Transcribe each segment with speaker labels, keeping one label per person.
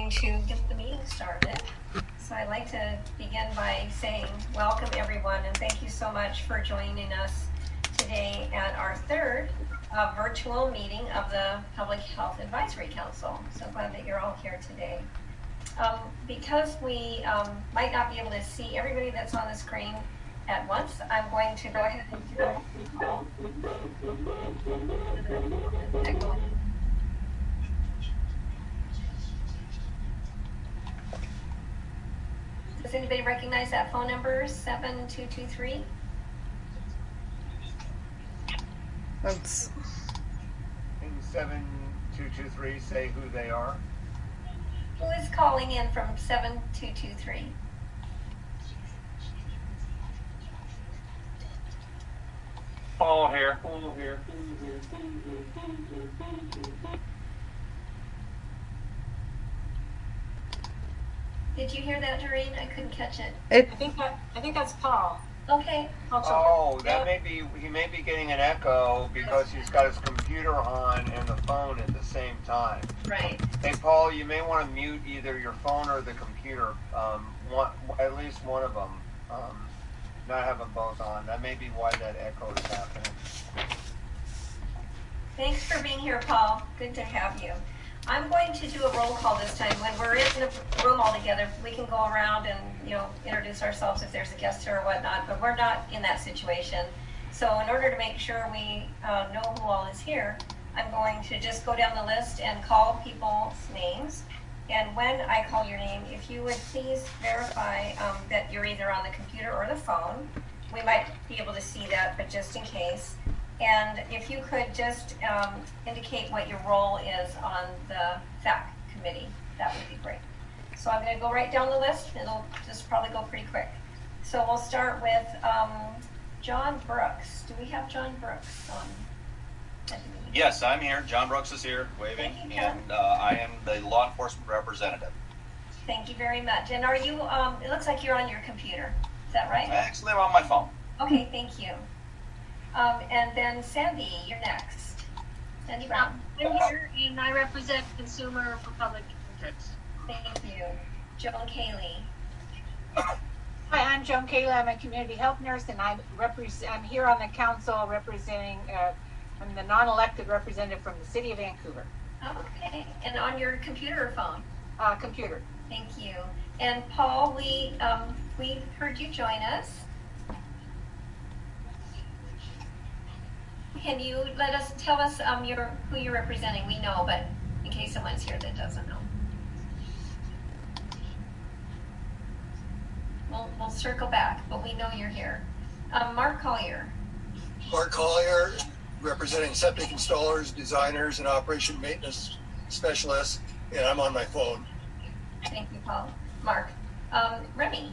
Speaker 1: going to get the meeting started. So I'd like to begin by saying welcome everyone and thank you so much for joining us today at our third virtual meeting of the Public Health Advisory Council. So glad that you're all here today. Because we might not be able to see everybody that's on the screen at once, I'm going to go ahead and do Does anybody recognize that phone number, 7223?
Speaker 2: That's
Speaker 3: in 7223, say who they are.
Speaker 1: Who is calling in from 7223?
Speaker 3: Paul here.
Speaker 1: Did you hear that, Doreen? I couldn't catch it.
Speaker 4: I think that's Paul.
Speaker 1: Okay.
Speaker 3: Oh, that may be, he may be getting an echo because he's got his computer on and the phone at the same time.
Speaker 1: Right.
Speaker 3: Hey, Paul, you may want to mute either your phone or the computer, at least one of them, not have them both on. That may be why that echo is happening.
Speaker 1: Thanks for being here, Paul. Good to have you. I'm going to do a roll call this time. When we're in the room all together, we can go around and introduce ourselves if there's a guest here or whatnot, but we're not in that situation. So in order to make sure we know who all is here, I'm going to just go down the list and call people's names. And when I call your name, if you would please verify that you're either on the computer or the phone. We might be able to see that, but just in case. And if you could just indicate what your role is on the FAC committee, that would be great. So I'm going to go right down the list. It'll just probably go pretty quick. So we'll start with John Brooks. Do we have John Brooks on?
Speaker 5: Yes, I'm here. John Brooks is here, waving, and I am the law enforcement representative.
Speaker 1: Thank you very much. And are you, it looks like you're on your computer. Is that right?
Speaker 5: Actually, I'm on my phone.
Speaker 1: Okay, thank you. And then Sandy, you're next. Sandy Brown.
Speaker 6: I'm here and I represent Consumer for Public Interest.
Speaker 1: Thank you. Joan Cayley.
Speaker 4: Hi, I'm Joan Cayley. I'm a community health nurse and I'm here on the council representing, I'm the non-elected representative from the city of Vancouver.
Speaker 1: Okay, and on your computer or phone?
Speaker 4: Computer.
Speaker 1: Thank you. And Paul, we heard you join us. Can you tell us who you're representing? We know, but in case someone's here that doesn't know. We'll circle back, but we know you're here. Mark Collier.
Speaker 7: Mark Collier, representing septic installers, designers, and operation maintenance specialists, and I'm on my phone.
Speaker 1: Thank you, Paul. Mark. Remy.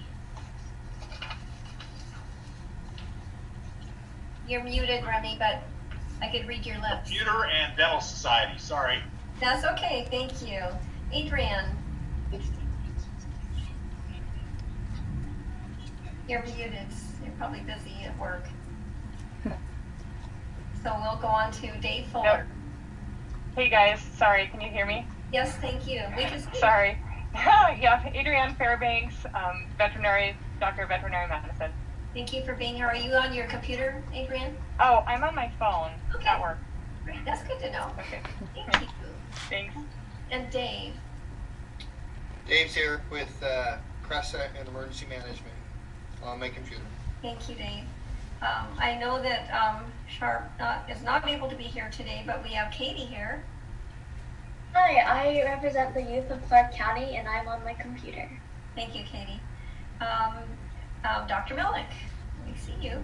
Speaker 1: You're muted, Remy, but I could read your lips.
Speaker 8: Computer and Dental Society, sorry.
Speaker 1: That's okay, thank you. Adrian. You're muted. You're probably busy at work. So we'll go on to Dave Fuller.
Speaker 9: Yep. Hey guys, sorry, can you hear me?
Speaker 1: Yes, thank you. We can see.
Speaker 9: Sorry. Yeah, Adrienne Fairbanks, Doctor of Veterinary Medicine.
Speaker 1: Thank you for being here. Are you on your computer, Adrienne?
Speaker 9: Oh, I'm on my phone.
Speaker 1: Okay.
Speaker 9: At work.
Speaker 1: Great, that's good to know.
Speaker 9: Okay.
Speaker 1: Thank you.
Speaker 9: Thanks.
Speaker 1: And Dave.
Speaker 10: Dave's here with Cressa and Emergency Management on my computer.
Speaker 1: Thank you, Dave. I know that Sharp is not able to be here today, but we have Katie here.
Speaker 11: Hi, I represent the youth of Clark County, and I'm on my computer.
Speaker 1: Thank you, Katie. Dr. Melnick, we see you.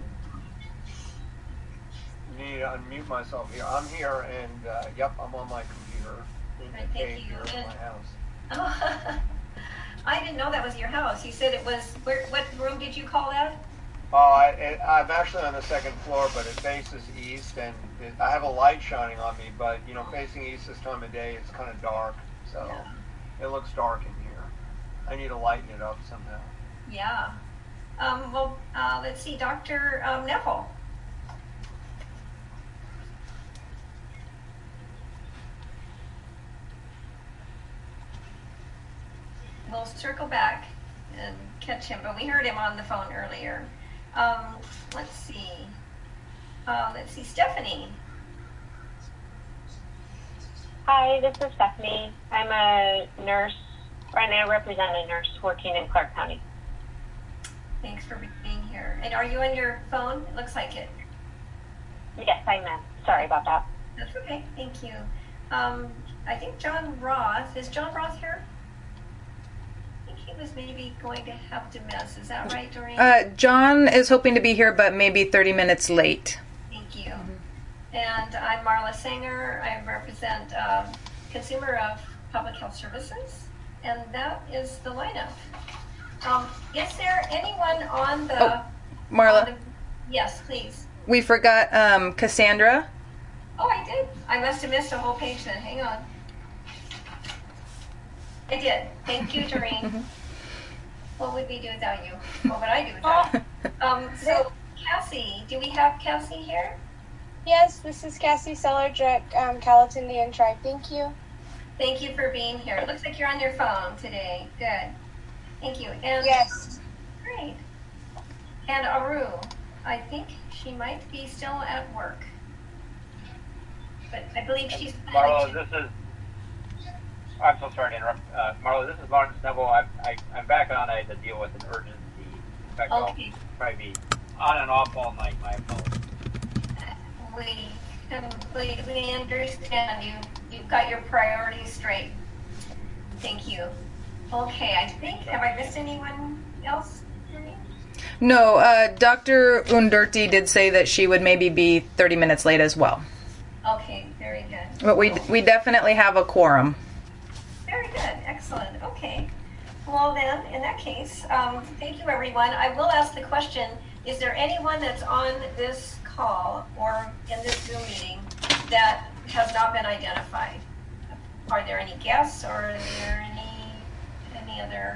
Speaker 3: Need to unmute myself here. I'm here, and yep, I'm on my computer.
Speaker 1: Right, thank you.
Speaker 3: Here at my house.
Speaker 1: Oh, I didn't know that was your house. You said it was. What room did you call that?
Speaker 3: I'm actually on the second floor, but it faces east, and I have a light shining on me. But facing east this time of day, it's kind of dark, so it looks dark in here. I need to lighten it up somehow.
Speaker 1: Yeah. Let's see, Dr. Neville. we'll circle back and catch him, but we heard him on the phone earlier. Let's see. Stephanie.
Speaker 12: Hi, this is Stephanie. I'm a nurse, right now I represent a nurse working in Clark County.
Speaker 1: Thanks for being here. And are you on your phone? It looks like it.
Speaker 12: Yes, I am. Sorry about that.
Speaker 1: That's okay. Thank you. I think John Roth. Is John Roth here? I think he was maybe going to have to miss. Is that right, Doreen?
Speaker 2: John is hoping to be here, but maybe 30 minutes late.
Speaker 1: Thank you. And I'm Marla Sanger. I represent Consumer of Public Health Services, and that is the lineup. Is there anyone on the...
Speaker 2: Marla.
Speaker 1: Yes, please.
Speaker 2: We forgot Cassandra.
Speaker 1: Oh, I did. I must have missed a whole page then. Hang on. I did. Thank you, Doreen. What would we do without you? What would I do without you? So, Cassie, do we have Cassie here?
Speaker 13: Yes, this is Cassie Sellardrick, Calatin Indian Tribe. Thank you.
Speaker 1: Thank you for being here. It looks like you're on your phone today. Good. Thank you. And
Speaker 13: yes.
Speaker 1: Great. And Aru, I think she might be still at work. But I believe she's...
Speaker 14: Marla, I'm so sorry to interrupt. Marla, this is Martin Snubble. I'm back on. I had to deal with an urgency. In fact,
Speaker 1: okay.
Speaker 14: I'll probably be on and off all night. My apologies.
Speaker 1: We completely understand you. You've got your priorities straight. Thank you. Okay, I think, have I missed anyone else?
Speaker 2: No, Dr. Undurti did say that she would maybe be 30 minutes late as well.
Speaker 1: Okay, very good.
Speaker 2: But we definitely have a quorum.
Speaker 1: Very good, excellent. Okay. Well then, in that case, thank you everyone. I will ask the question, is there anyone that's on this call or in this Zoom meeting that has not been identified? Are there any guests or are there any other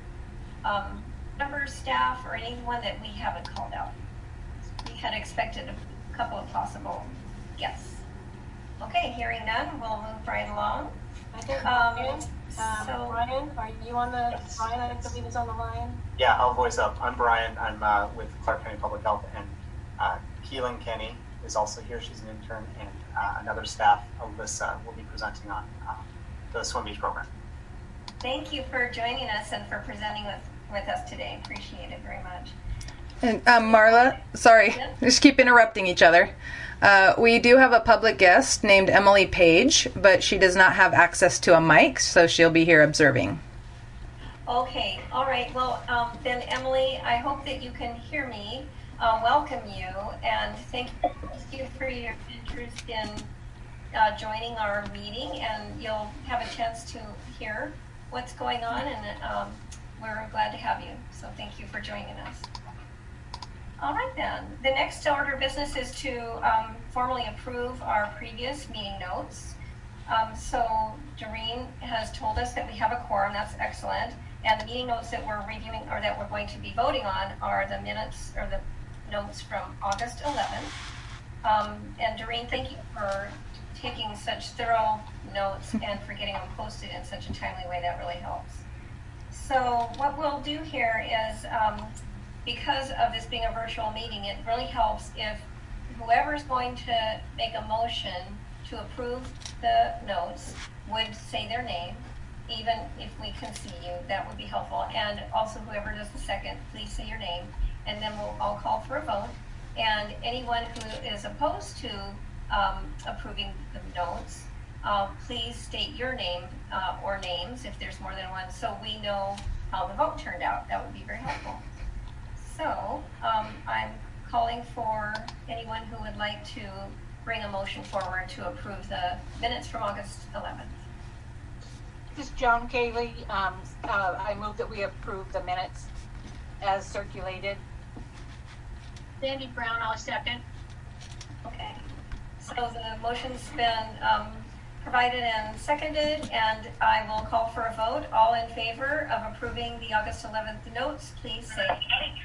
Speaker 1: members, staff, or anyone that we haven't called out? We had expected a couple of possible guests. Okay, hearing none, we'll move right along.
Speaker 15: I think
Speaker 1: so
Speaker 15: Brian, are you on the Brian? I believe is on the line.
Speaker 16: Yeah, I'll voice up. I'm Brian. I'm with Clark County Public Health, and Keelan Kenny is also here. She's an intern, and another staff, Alyssa, will be presenting on the Swim Beach program.
Speaker 1: Thank you for joining us and for presenting with us today. Appreciate it very much.
Speaker 2: And Marla, sorry, just keep interrupting each other. We do have a public guest named Emily Page, but she does not have access to a mic, so she'll be here observing.
Speaker 1: Okay, all right. Well, then Emily, I hope that you can hear me. Welcome you, and thank you for your interest in joining our meeting, and you'll have a chance to hear what's going on, and we're glad to have you. So thank you for joining us. All right then. The next order of business is to formally approve our previous meeting notes. So Doreen has told us that we have a quorum. That's excellent. And the meeting notes that we're reviewing or that we're going to be voting on are the minutes or the notes from August 11th. And Doreen, thank you for taking such thorough notes and for getting them posted in such a timely way. That really helps. So what we'll do here is, because of this being a virtual meeting, it really helps if whoever's going to make a motion to approve the notes would say their name, even if we can see you. That would be helpful. And also whoever does the second, please say your name, and then I'll call for a vote. And anyone who is opposed to approving the notes, please state your name or names if there's more than one, so we know how the vote turned out. That would be very helpful. So I'm calling for anyone who would like to bring a motion forward to approve the minutes from August 11th.
Speaker 4: This is Joan Cayley. I move that we approve the minutes as circulated.
Speaker 6: Sandy Brown, I'll second.
Speaker 1: Okay. So the motion's been provided and seconded, and I will call for a vote. All in favor of approving the August 11th notes, please say aye.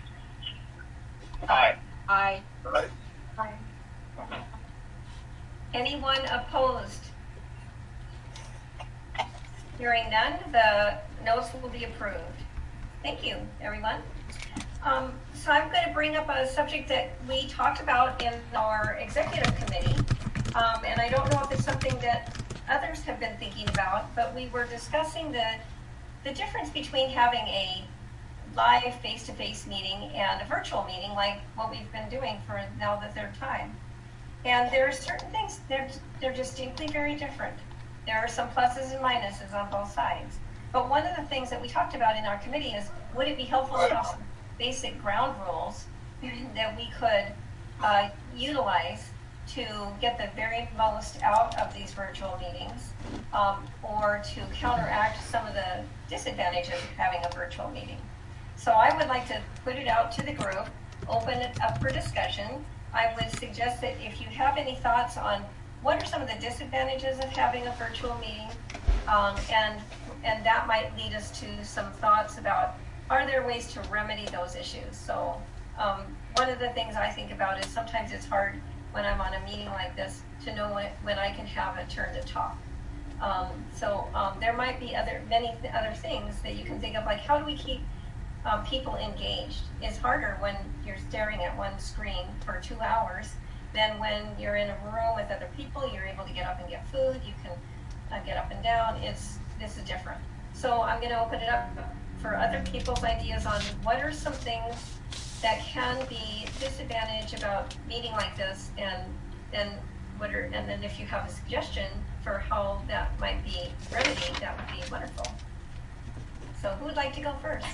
Speaker 14: Aye.
Speaker 4: Aye.
Speaker 7: Aye.
Speaker 1: Aye. Anyone opposed? Hearing none, the notes will be approved. Thank you, everyone. So I'm going to bring up a subject that we talked about in our executive committee, and I don't know if it's something that others have been thinking about, but we were discussing the difference between having a live face-to-face meeting and a virtual meeting like what we've been doing for now the third time. And there are certain things, they're distinctly very different. There are some pluses and minuses on both sides. But one of the things that we talked about in our committee is, would it be helpful to have some basic ground rules that we could utilize to get the very most out of these virtual meetings, or to counteract some of the disadvantages of having a virtual meeting. So I would like to put it out to the group, open it up for discussion. I would suggest that if you have any thoughts on what are some of the disadvantages of having a virtual meeting, and that might lead us to some thoughts about, are there ways to remedy those issues? So one of the things I think about is sometimes it's hard when I'm on a meeting like this to know when I can have a turn to talk. There might be many other things that you can think of, like how do we keep people engaged? It's harder when you're staring at one screen for 2 hours than when you're in a room with other people. You're able to get up and get food. You can get up and down. This is different. So I'm going to open it up for other people's ideas on what are some things that can be disadvantage about meeting like this, and then if you have a suggestion for how that might be remedied, that would be wonderful. So who would like to go first?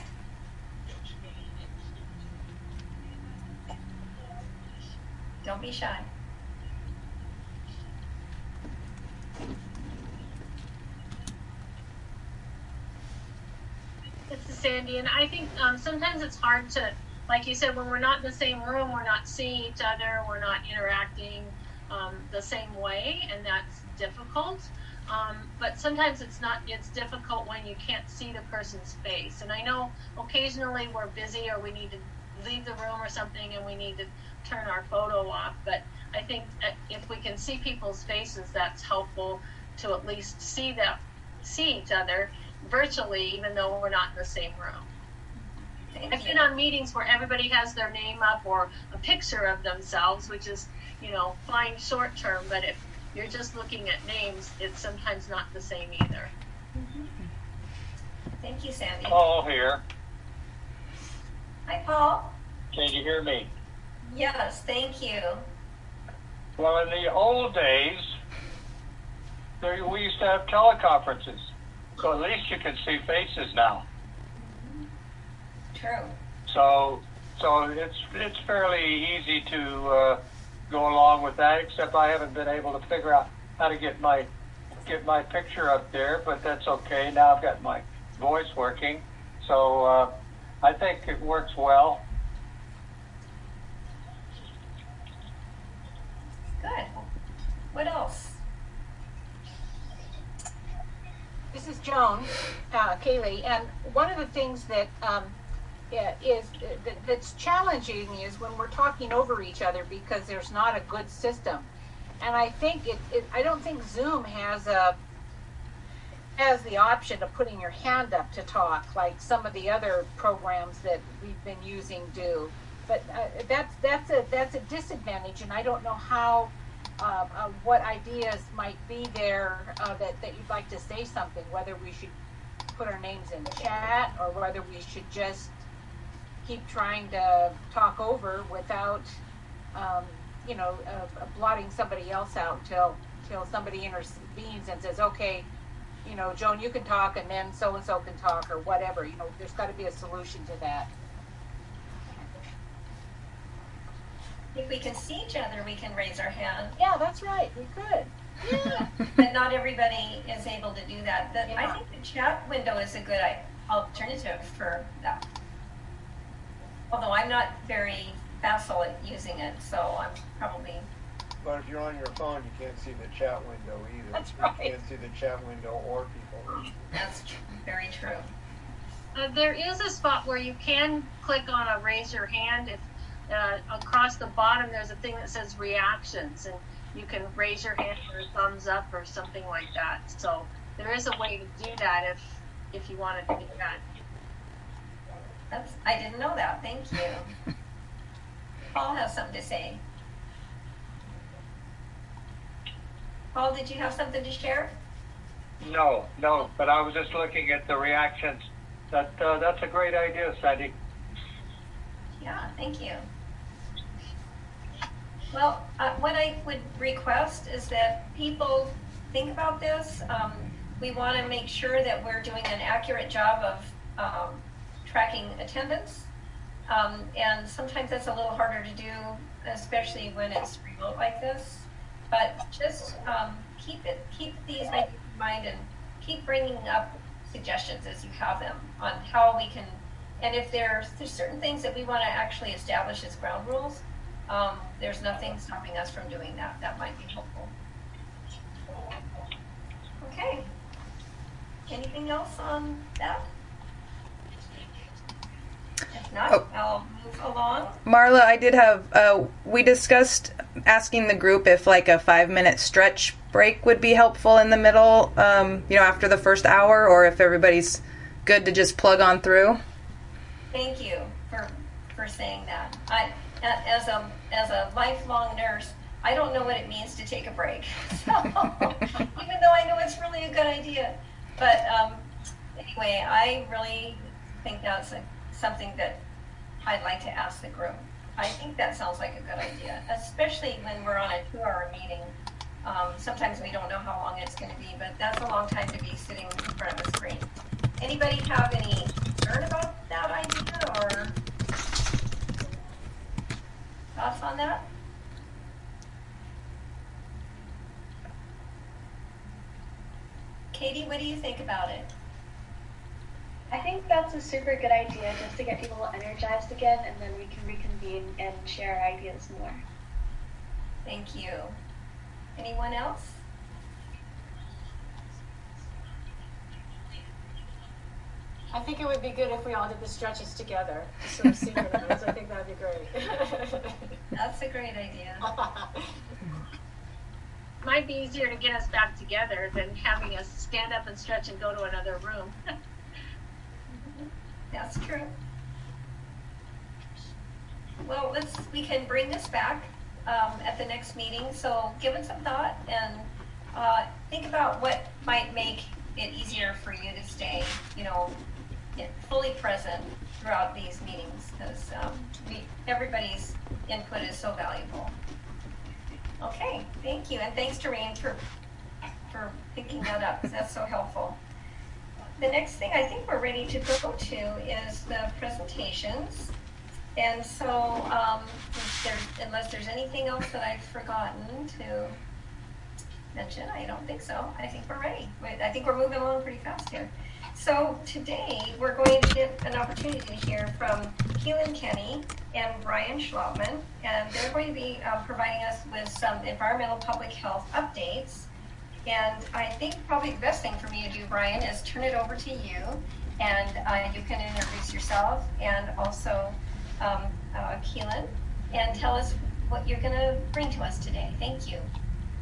Speaker 1: Don't be shy.
Speaker 6: This is Sandy, and I think sometimes it's hard to, like you said, when we're not in the same room, we're not seeing each other, we're not interacting the same way, and that's difficult. But sometimes it's difficult when you can't see the person's face. And I know occasionally we're busy or we need to leave the room or something and we need to turn our photo off, but I think if we can see people's faces, that's helpful to at least see each other virtually, even though we're not in the same room. I've been on meetings where everybody has their name up or a picture of themselves, which is, fine short term, but if you're just looking at names, it's sometimes not the same either.
Speaker 1: Thank you, Sandy.
Speaker 17: Paul here.
Speaker 1: Hi, Paul.
Speaker 17: Can you hear me?
Speaker 1: Yes, thank you.
Speaker 17: Well, in the old days, we used to have teleconferences, so at least you can see faces now.
Speaker 1: True.
Speaker 17: So it's fairly easy to go along with that, except I haven't been able to figure out how to get my picture up there, but that's okay. Now I've got my voice working, so I think it works well.
Speaker 1: Good. What else?
Speaker 4: This is Joan, Kaylee, and one of the things that that's challenging is when we're talking over each other because there's not a good system, and I think I don't think Zoom has the option of putting your hand up to talk like some of the other programs that we've been using do. But that's a disadvantage, and I don't know how what ideas might be there that you'd like to say something. Whether we should put our names in chat, or whether we should just keep trying to talk over without, blotting somebody else out till somebody intervenes and says, okay, Joan, you can talk, and then so and so can talk, or whatever. There's got to be a solution to that.
Speaker 1: If we can see each other, we can raise our hand.
Speaker 4: Yeah, that's right. We could.
Speaker 1: Yeah. But not everybody is able to do that. I think the chat window is a good alternative for that. Although I'm not very facile at using it, so I'm probably...
Speaker 3: But if you're on your phone, you can't see the chat window either.
Speaker 4: That's right.
Speaker 3: You can't see the chat window or people.
Speaker 1: That's very true.
Speaker 6: There is a spot where you can click on a raise your hand. If across the bottom there's a thing that says reactions, and you can raise your hand or thumbs up or something like that. So there is a way to do that if you wanted to do that.
Speaker 1: I didn't know that. Thank you. Paul has something to say. Paul, did you have something to share?
Speaker 17: No, but I was just looking at the reactions. That's a great idea, Sandy.
Speaker 1: Yeah, thank you. Well, what I would request is that people think about this. We want to make sure that we're doing an accurate job of tracking attendance. And sometimes that's a little harder to do, especially when it's remote like this. But just keep these ideas in mind and keep bringing up suggestions as you have them on how we can, and if there's certain things that we want to actually establish as ground rules, there's nothing stopping us from doing that. That might be helpful. Okay. Anything else on that? If not, I'll move along.
Speaker 2: Marla, I did have, we discussed asking the group if like a 5-minute stretch break would be helpful in the middle, after the first hour, or if everybody's good to just plug on through.
Speaker 1: Thank you for saying that. As a lifelong nurse, I don't know what it means to take a break. So, even though I know it's really a good idea. But anyway, I really think that's something that I'd like to ask the group. I think that sounds like a good idea, especially when we're on a 2-hour meeting. Sometimes we don't know how long it's going to be, but that's a long time to be sitting in front of a screen. Anybody have any concern about that idea or thoughts on that? Katie, what do you think about it?
Speaker 11: I think that's a super good idea, just to get people energized again, and then we can reconvene and share ideas more.
Speaker 1: Thank you. Anyone else?
Speaker 15: I think it would be good if we all did the stretches together, sort of synchronized. I think that'd be great.
Speaker 1: That's a great idea.
Speaker 6: Might be easier to get us back together than having us stand up and stretch and go to another room.
Speaker 1: That's true. Well, we can bring this back at the next meeting. So give it some thought and think about what might make it easier for you to stay, fully present throughout these meetings, because everybody's input is so valuable. Okay, thank you, and thanks to Reen for picking that up, because that's so helpful. The next thing I think we're ready to go to is the presentations. And so, unless there's anything else that I've forgotten to mention, I don't think so. I think we're ready. I think we're moving along pretty fast here. So today we're going to get an opportunity to hear from Keelan Kenny and Brian Schlaubman, and they're going to be providing us with some environmental public health updates. And I think probably the best thing for me to do, Brian, is turn it over to you, and you can introduce yourself and also Keelan, and tell us what you're going to bring to us today. Thank you.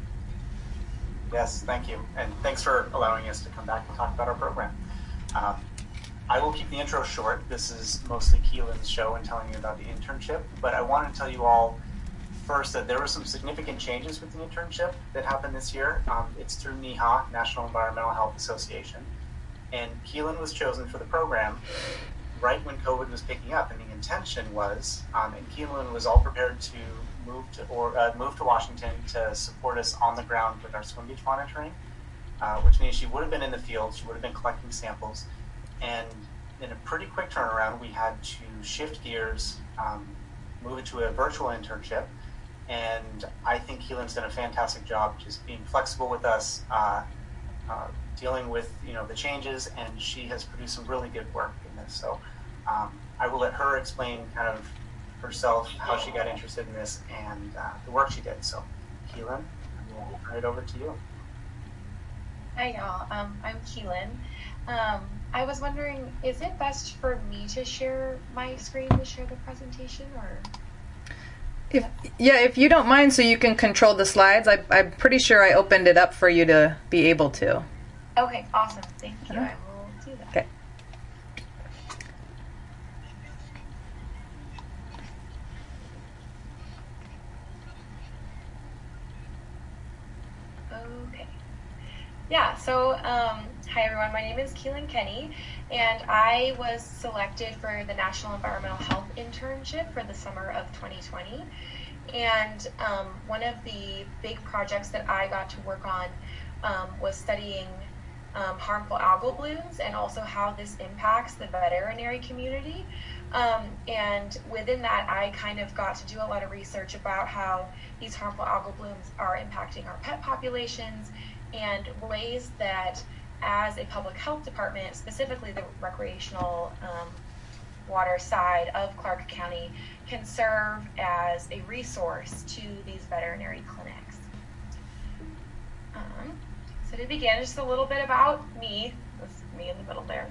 Speaker 16: Yes, thank you. And thanks for allowing us to come back and talk about our program. I will keep the intro short. This is mostly Keelan's show and telling you about the internship, but I wanted to tell you all first that there were some significant changes with the internship that happened this year. It's through NEHA, National Environmental Health Association, and Keelan was chosen for the program right when COVID was picking up, and the intention was, and Keelan was all prepared to move to Washington to support us on the ground with our swim beach monitoring, which means she would have been in the field, she would have been collecting samples, and in a pretty quick turnaround, we had to shift gears, move it to a virtual internship, and I think Keelan's done a fantastic job just being flexible with us, dealing with the changes, and she has produced some really good work in this. So I will let her explain kind of herself, how she got interested in this, and the work she did. So Keelan, we'll turn it over to you.
Speaker 18: Hi y'all, I'm Keelan. I was wondering, is it best for me to share my screen to share the presentation, or?
Speaker 2: If you don't mind, so you can control the slides. I'm pretty sure I opened it up for you to be able to.
Speaker 18: Okay, awesome. Thank you. I will do that.
Speaker 2: Okay.
Speaker 18: Okay. Yeah, so hi everyone, my name is Keelan Kenny, and I was selected for the National Environmental Health Internship for the summer of 2020. And one of the big projects that I got to work on was studying harmful algal blooms and also how this impacts the veterinary community. And within that, I kind of got to do a lot of research about how these harmful algal blooms are impacting our pet populations and ways that as a public health department, specifically the recreational water side of Clark County, can serve as a resource to these veterinary clinics. So to begin, just a little bit about me. That's me in the middle there.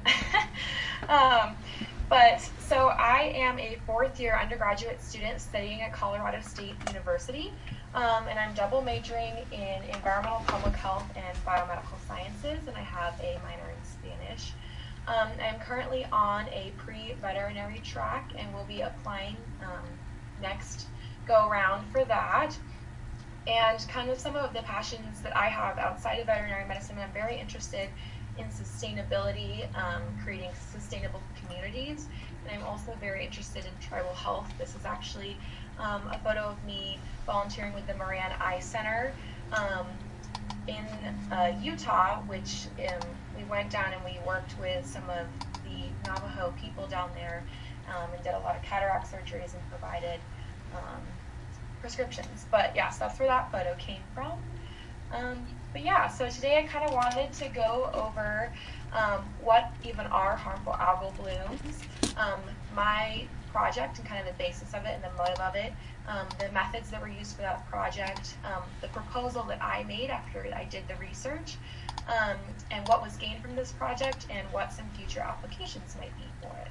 Speaker 18: So I am a fourth-year undergraduate student studying at Colorado State University, and I'm double majoring in environmental public health and biomedical sciences, and I have a minor in Spanish. I'm currently on a pre-veterinary track and will be applying next go around for that. And kind of some of the passions that I have outside of veterinary medicine, I'm very interested in sustainability, creating sustainable communities, and I'm also very interested in tribal health. This is actually a photo of me volunteering with the Moran Eye Center in Utah, which we went down and we worked with some of the Navajo people down there and did a lot of cataract surgeries and provided prescriptions. But yeah, so that's where that photo came from. But yeah, so today I kind of wanted to go over what even are harmful algal blooms, my project and kind of the basis of it and the motive of it, the methods that were used for that project, the proposal that I made after I did the research, and what was gained from this project and what some future applications might be for it.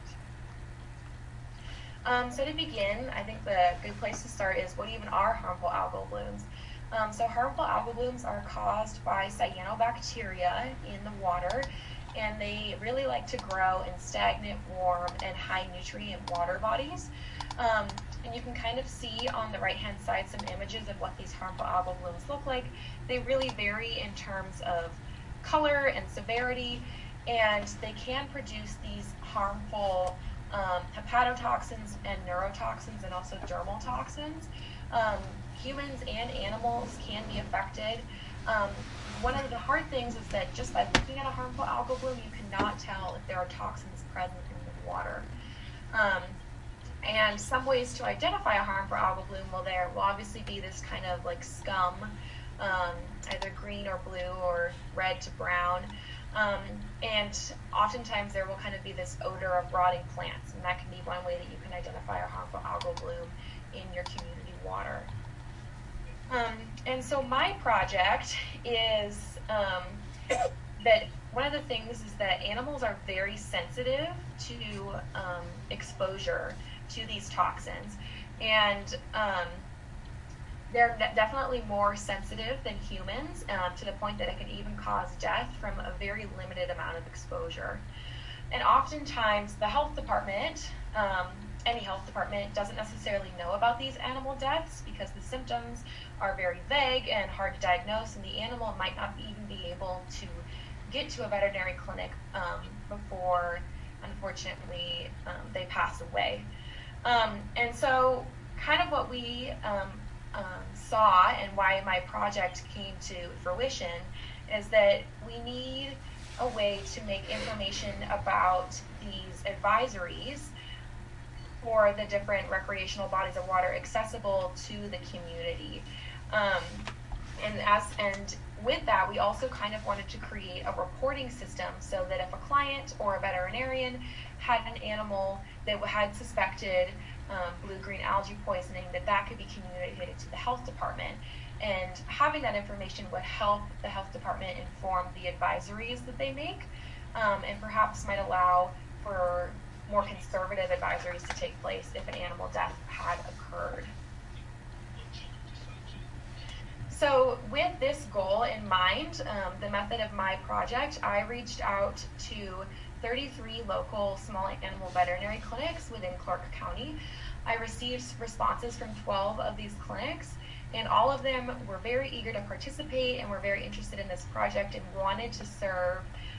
Speaker 18: So to begin, I think the good place to start is what even are harmful algal blooms. So harmful algal blooms are caused by cyanobacteria in the water, and they really like to grow in stagnant, warm, and high nutrient water bodies. And you can kind of see on the right-hand side some images of what these harmful algal blooms look like. They really vary in terms of color and severity, and they can produce these harmful hepatotoxins and neurotoxins and also dermal toxins. Humans and animals can be affected. One of the hard things is that just by looking at a harmful algal bloom, you cannot tell if there are toxins present in the water. And some ways to identify a harmful algal bloom, well, there will obviously be this kind of like scum, either green or blue or red to brown. And oftentimes there will kind of be this odor of rotting plants, and that can be one way that you can identify a harmful algal bloom in your community water. And so my project is that one of the things is that animals are very sensitive to exposure to these toxins, and they're definitely more sensitive than humans, to the point that it can even cause death from a very limited amount of exposure. And oftentimes the health department, any health department, doesn't necessarily know about these animal deaths because the symptoms are very vague and hard to diagnose, and the animal might not even be able to get to a veterinary clinic before, unfortunately, they pass away. And so kind of what we saw and why my project came to fruition is that we need a way to make information about these advisories for the different recreational bodies of water accessible to the community. And with that, we also kind of wanted to create a reporting system so that if a client or a veterinarian had an animal that had suspected blue-green algae poisoning, that could be communicated to the health department. And having that information would help the health department inform the advisories that they make, and perhaps might allow for more conservative advisories to take place if an animal death had occurred. So with this goal in mind, the method of my project, I reached out to 33 local small animal veterinary clinics within Clark County. I received responses from 12 of these clinics, and all of them were very eager to participate and were very interested in this project and wanted to serve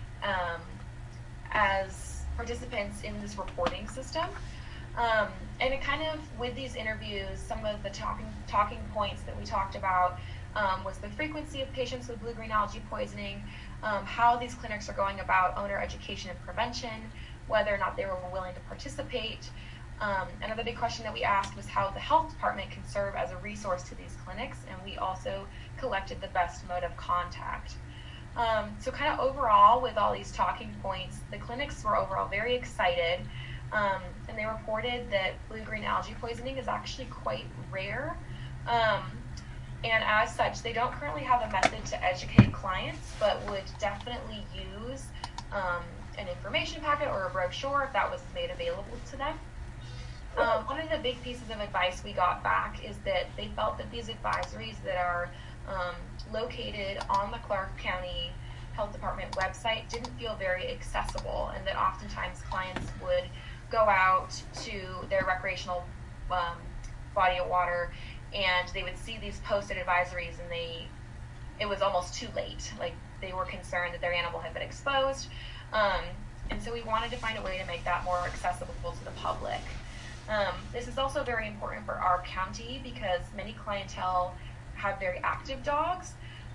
Speaker 18: as participants in this reporting system. And it kind of, with these interviews, some of the talking points that we talked about was the frequency of patients with blue-green algae poisoning, how these clinics are going about owner education and prevention, whether or not they were willing to participate. Another big question that we asked was how the health department can serve as a resource to these clinics, and we also collected the best mode of contact. So kind of overall, with all these talking points, the clinics were overall very excited, and they reported that blue-green algae poisoning is actually quite rare. And as such, they don't currently have a method to educate clients, but would definitely use an information packet or a brochure if that was made available to them. One of the big pieces of advice we got back is that they felt that these advisories that are located on the Clark County Health Department website didn't feel very accessible, and that oftentimes clients would go out to their recreational body of water and they would see these posted advisories and it was almost too late. Like, they were concerned that their animal had been exposed. And so we wanted to find a way to make that more accessible to the public. This is also very important for our county because many clientele have very active dogs.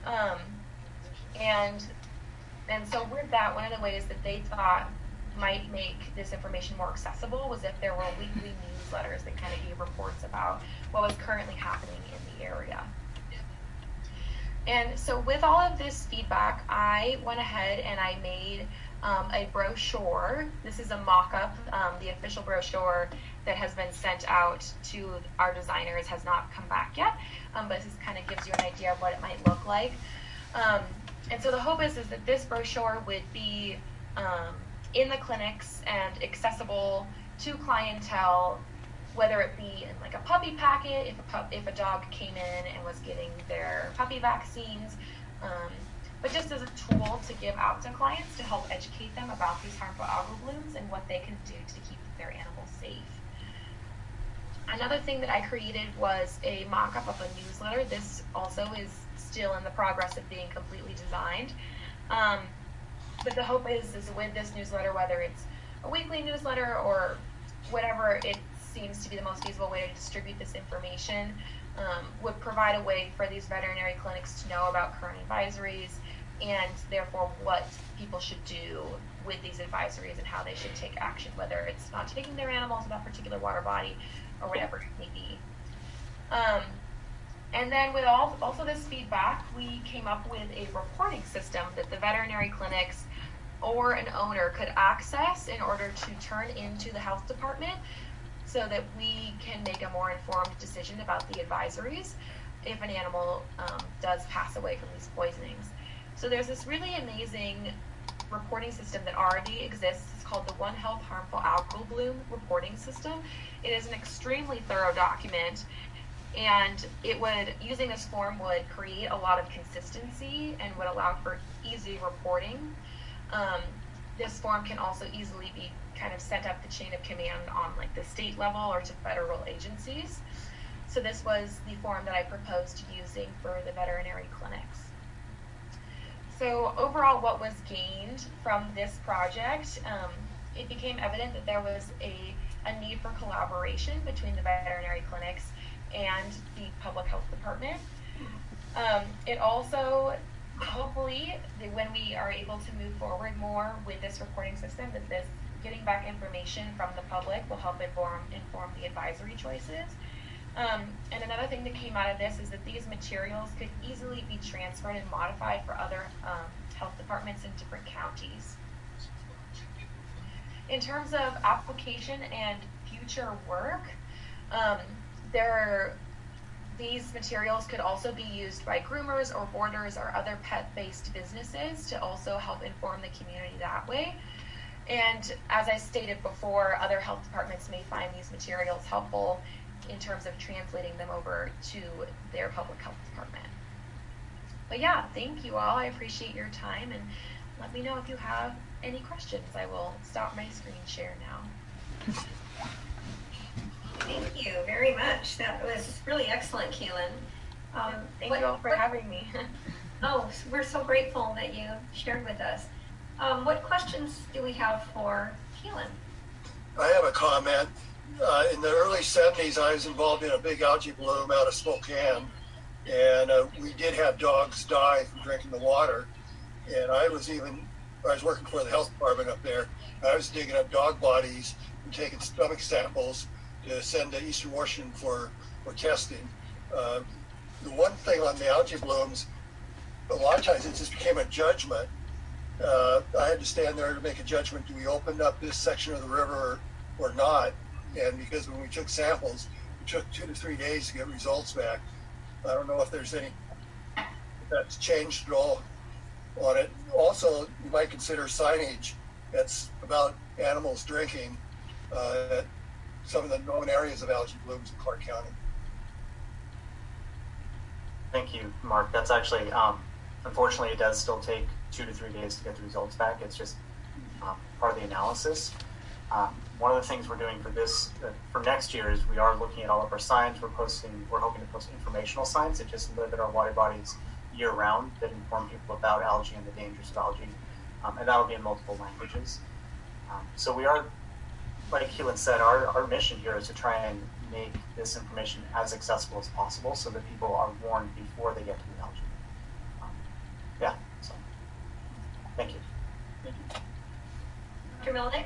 Speaker 18: And so with that, one of the ways that they thought might make this information more accessible was if there were weekly newsletters that kind of gave reports about what was currently happening in the area. And so with all of this feedback, I went ahead and I made a brochure. This is a mock-up. The official brochure that has been sent out to our designers has not come back yet, but this kind of gives you an idea of what it might look like. And so the hope is that this brochure would be in the clinics and accessible to clientele, whether it be in like a puppy packet, if a dog came in and was getting their puppy vaccines, but just as a tool to give out to clients to help educate them about these harmful algal blooms and what they can do to keep their animals safe. Another thing that I created was a mock-up of a newsletter. This also is still in the progress of being completely designed. But the hope is with this newsletter, whether it's a weekly newsletter or whatever it seems to be the most feasible way to distribute this information, would provide a way for these veterinary clinics to know about current advisories and therefore what people should do with these advisories and how they should take action, whether it's not taking their animals to that particular water body or whatever it may be. And then with also this feedback, we came up with a reporting system that the veterinary clinics or an owner could access in order to turn into the health department so that we can make a more informed decision about the advisories if an animal does pass away from these poisonings. So there's this really amazing reporting system that already exists. It's called the One Health Harmful Algal Bloom Reporting System. It is an extremely thorough document, and using this form would create a lot of consistency and would allow for easy reporting. This form can also easily be kind of sent up the chain of command on like the state level or to federal agencies. So this was the form that I proposed using for the veterinary clinics. So overall, what was gained from this project, it became evident that there was a need for collaboration between the veterinary clinics and the public health department. It also, hopefully, when we are able to move forward more with this reporting system, that this getting back information from the public will help inform the advisory choices. And another thing that came out of this is that these materials could easily be transferred and modified for other health departments in different counties. In terms of application and future work, these materials could also be used by groomers or boarders or other pet-based businesses to also help inform the community that way. And as I stated before, other health departments may find these materials helpful in terms of translating them over to their public health department. But yeah, thank you all. I appreciate your time, and let me know if you have any questions. I will stop my screen share now.
Speaker 1: Thank you very much. That was really excellent, Keelan.
Speaker 18: Thank you all for having me.
Speaker 1: Oh, we're so grateful that you shared with us. What questions do we have for Keelan?
Speaker 7: I have a comment. In the early 70s, I was involved in a big algae bloom out of Spokane, and we did have dogs die from drinking the water. And I was working for the health department up there. I was digging up dog bodies and taking stomach samples to send to Eastern Washington for testing. The one thing on the algae blooms, a lot of times it just became a judgment. I had to stand there to make a judgment. Do we open up this section of the river or not? And because when we took samples, it took 2 to 3 days to get results back. I don't know if there's if that's changed at all on it. Also, you might consider signage that's about animals drinking at some of the known areas of algae blooms in Clark County.
Speaker 16: Thank you, Mark. That's actually, unfortunately, it does still take 2 to 3 days to get the results back. It's just part of the analysis. One of the things we're doing for next year is we are looking at all of our signs. We're hoping to post informational signs that just live in our water bodies year round that inform people about algae and the dangers of algae. And that'll be in multiple languages. So we are, like Keelan said, our mission here is to try and make this information as accessible as possible so that people are warned before they get to the algae. So thank you.
Speaker 1: Dr. Melnick?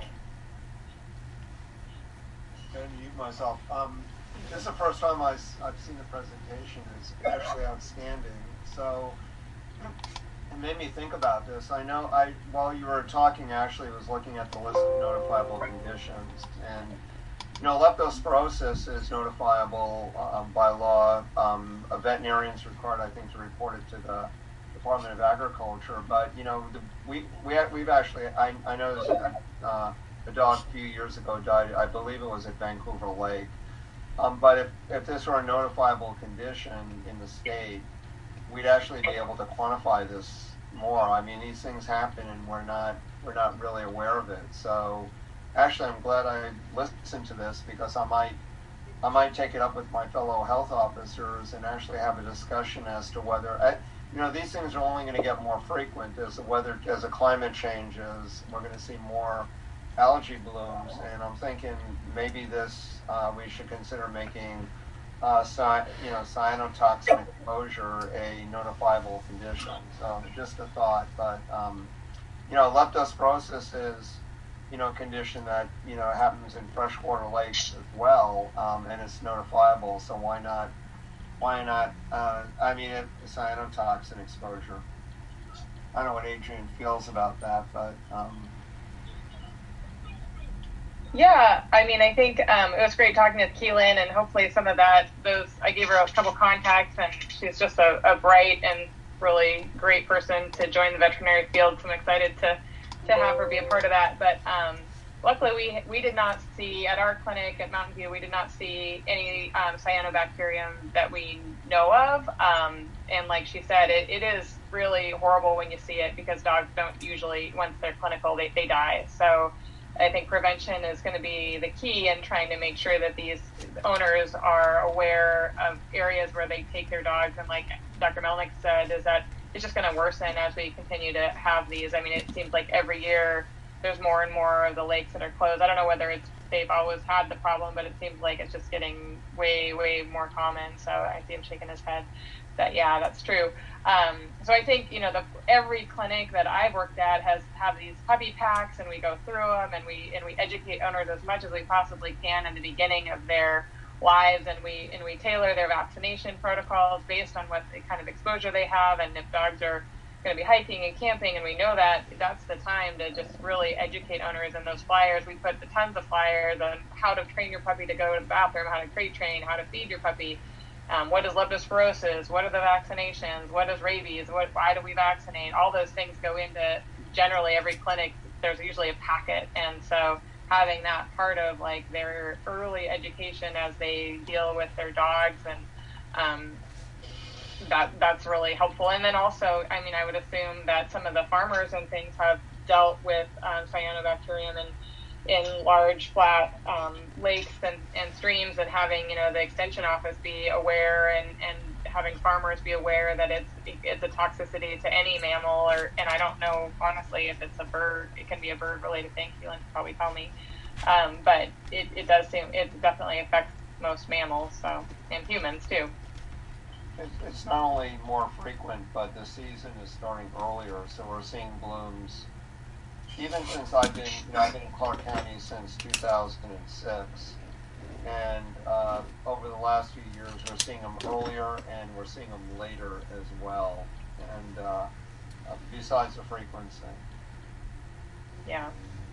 Speaker 3: I'm going to mute myself. This is the first time I've seen the presentation. It's actually outstanding. So it made me think about this. I know while you were talking, actually was looking at the list of notifiable conditions, and leptospirosis is notifiable by law. A veterinarian is required, I think, to report it to the Department of Agriculture. But we've actually I noticed a dog a few years ago died. I believe it was at Vancouver Lake. But if this were a notifiable condition in the state, we'd actually be able to quantify this more. I mean, these things happen, and we're not really aware of it. So, actually, I'm glad I listened to this, because I might take it up with my fellow health officers and actually have a discussion as to whether these things are only going to get more frequent as the climate changes. We're going to see more algae blooms, and I'm thinking maybe we should consider making cyanotoxin exposure a notifiable condition. So just a thought, but leptospirosis is a condition that happens in freshwater lakes as well, and it's notifiable. So why not cyanotoxin exposure? I don't know what Adrian feels about that, but
Speaker 9: Yeah, I mean, I think it was great talking to Keelan, and hopefully some of I gave her a couple contacts, and she's just a bright and really great person to join the veterinary field, so I'm excited to have her be a part of that. But luckily, we did not see, at our clinic at Mountain View, we did not see any cyanobacterium that we know of. And like she said, it is really horrible when you see it, because dogs don't usually, once they're clinical, they die. So I think prevention is going to be the key in trying to make sure that these owners are aware of areas where they take their dogs. And like Dr. Melnick said, is that it's just going to worsen as we continue to have these. I mean, it seems like every year there's more and more of the lakes that are closed. I don't know whether they've always had the problem, but it seems like it's just getting way, way more common. So I see him shaking his head that, yeah, that's true. So I think, every clinic that I've worked at have these puppy packs, and we go through them, and we educate owners as much as we possibly can in the beginning of their lives, and we tailor their vaccination protocols based on what the kind of exposure they have, and if dogs are going to be hiking and camping, and we know that's the time to just really educate owners. In those flyers, we put tons of flyers on how to train your puppy to go to the bathroom, how to crate train, how to feed your puppy. What is leptospirosis? What are the vaccinations? What is rabies? Why do we vaccinate? All those things go into generally every clinic. There's usually a packet, and so having that part of like their early education as they deal with their dogs, and that's really helpful. And then also, I mean, I would assume that some of the farmers and things have dealt with cyanobacterium in large flat lakes and streams, and having, you know, the extension office be aware and having farmers be aware that it's a toxicity to any mammal, and I don't know honestly if it's a bird. It can be a bird related thing. Keelan can probably tell me, but it does seem it definitely affects most mammals, so, and humans too.
Speaker 3: It's not only more frequent, but the season is starting earlier, so we're seeing blooms. Even since I've been in Clark County since 2006, and over the last few years, we're seeing them earlier and we're seeing them later as well. And besides the frequency.
Speaker 9: Yeah.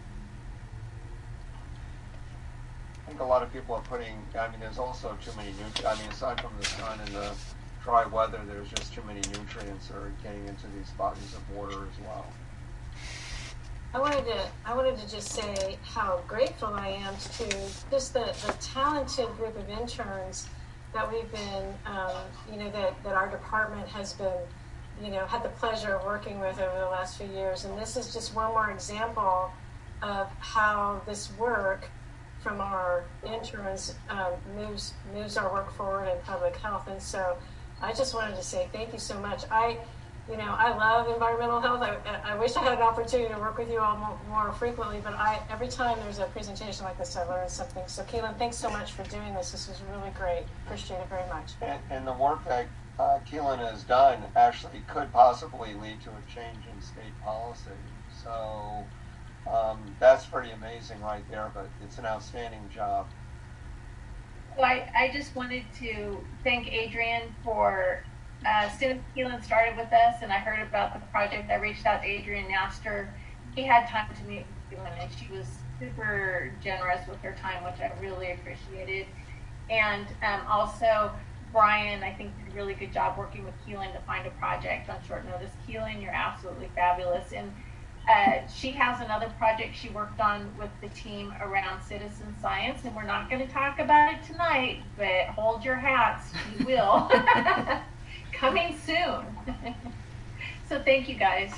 Speaker 3: I think a lot of people are there's also too many nutrients. Aside from the sun and the dry weather, there's just too many nutrients that are getting into these bodies of water as well.
Speaker 15: I wanted to just say how grateful I am to just the talented group of interns that we've been, that our department has been, had the pleasure of working with over the last few years. And this is just one more example of how this work from our interns moves our work forward in public health. And so I just wanted to say thank you so much. I love environmental health. I wish I had an opportunity to work with you all more frequently, but every time there's a presentation like this, I learn something. So Keelan, thanks so much for doing this. This was really great. Appreciate it very much.
Speaker 3: And the work that Keelan has done actually could possibly lead to a change in state policy. So that's pretty amazing right there, but it's an outstanding job.
Speaker 1: Well, I just wanted to thank Adrian for as soon as Keelan started with us and I heard about the project, I reached out to Adrian and asked her. She had time to meet with Keelan, and she was super generous with her time, which I really appreciated. And also, Brian, I think, did a really good job working with Keelan to find a project on short notice. Keelan, you're absolutely fabulous. And she has another project she worked on with the team around citizen science, and we're not going to talk about it tonight, but hold your hats, we will. Coming soon. So thank you guys.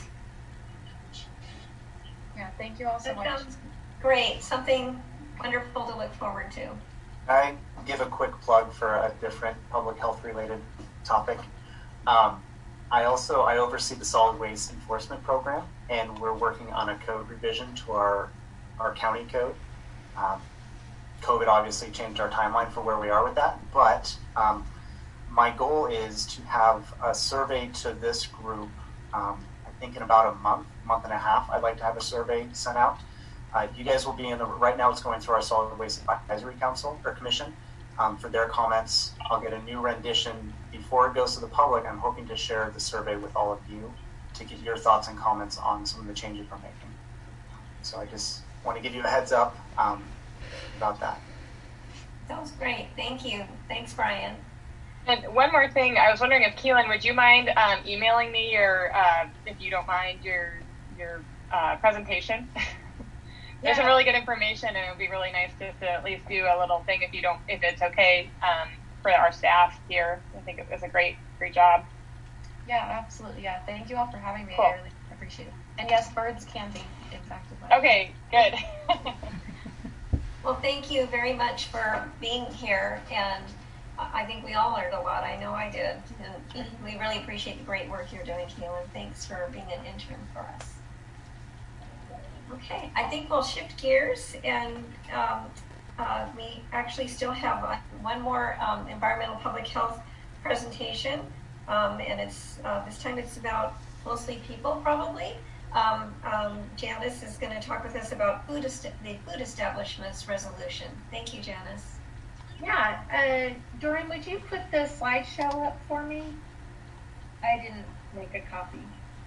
Speaker 18: Yeah, thank you all so much.
Speaker 1: Sounds great. Something wonderful to look forward to.
Speaker 16: I give a quick plug for a different public health related topic. I oversee the solid waste enforcement program, and we're working on a code revision to our county code. COVID obviously changed our timeline for where we are with that, but my goal is to have a survey to this group, I think in about a month and a half. I'd like to have a survey sent out. You guys will be right now it's going through our Solid Waste Advisory Council or Commission for their comments. I'll get a new rendition before it goes to the public. I'm hoping to share the survey with all of you to get your thoughts and comments on some of the changes we're making. So I just want to give you a heads up about that.
Speaker 1: Sounds great. Thank you. Thanks, Brian.
Speaker 9: And one more thing, I was wondering if Keelan, would you mind emailing me your, if you don't mind, your presentation? There's some really good information, and it would be really nice just to at least do a little thing if it's okay for our staff here. I think it was a great job.
Speaker 18: Yeah, absolutely. Yeah, thank you all for having me.
Speaker 9: Cool.
Speaker 18: I really appreciate it. And yes, birds can be infected by it.
Speaker 9: Okay, good.
Speaker 1: Well, thank you very much for being here, and I think we all learned a lot. I know I did. And we really appreciate the great work you're doing, Keelan. Thanks for being an intern for us. Okay, I think we'll shift gears, and we actually still have one more environmental public health presentation, and it's this time it's about mostly people, probably. Janice is going to talk with us about the food establishments resolution. Thank you, Janice.
Speaker 19: Yeah, Doreen, would you put the slideshow up for me? I didn't make a copy.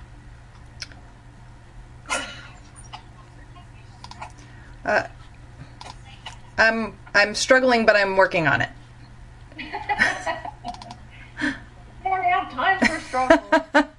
Speaker 2: I'm struggling, but I'm working on it.
Speaker 19: I don't have time for struggle.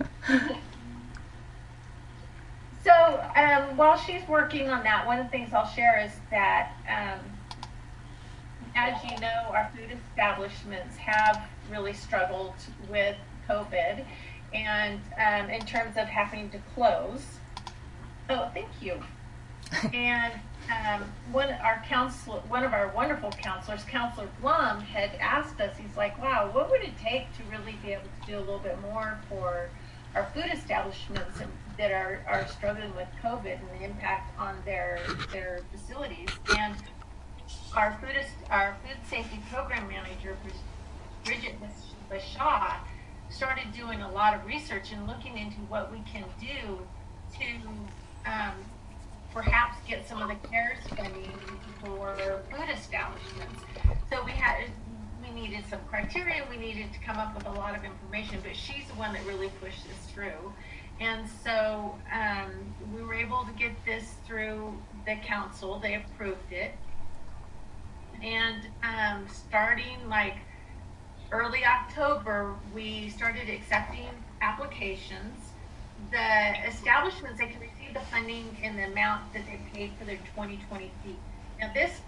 Speaker 19: So while she's working on that, one of the things I'll share is that as you know, our food establishments have really struggled with COVID, and in terms of having to close. Oh, thank you. And one of our wonderful counselors, Counselor Blum, had asked us, he's like, wow, what would it take to really be able to do a little bit more for our food establishments that are struggling with COVID and the impact on their facilities? And our food safety program manager, Bridget Bashaw, started doing a lot of research and looking into what we can do to perhaps get some of the CARES funding for food establishments. So we needed some criteria, we needed to come up with a lot of information, but she's the one that really pushed this through. And so we were able to get this through the council, they approved it. And starting like early October, we started accepting applications. The establishments, they can receive the funding in the amount that they paid for their 2020 fee. Now this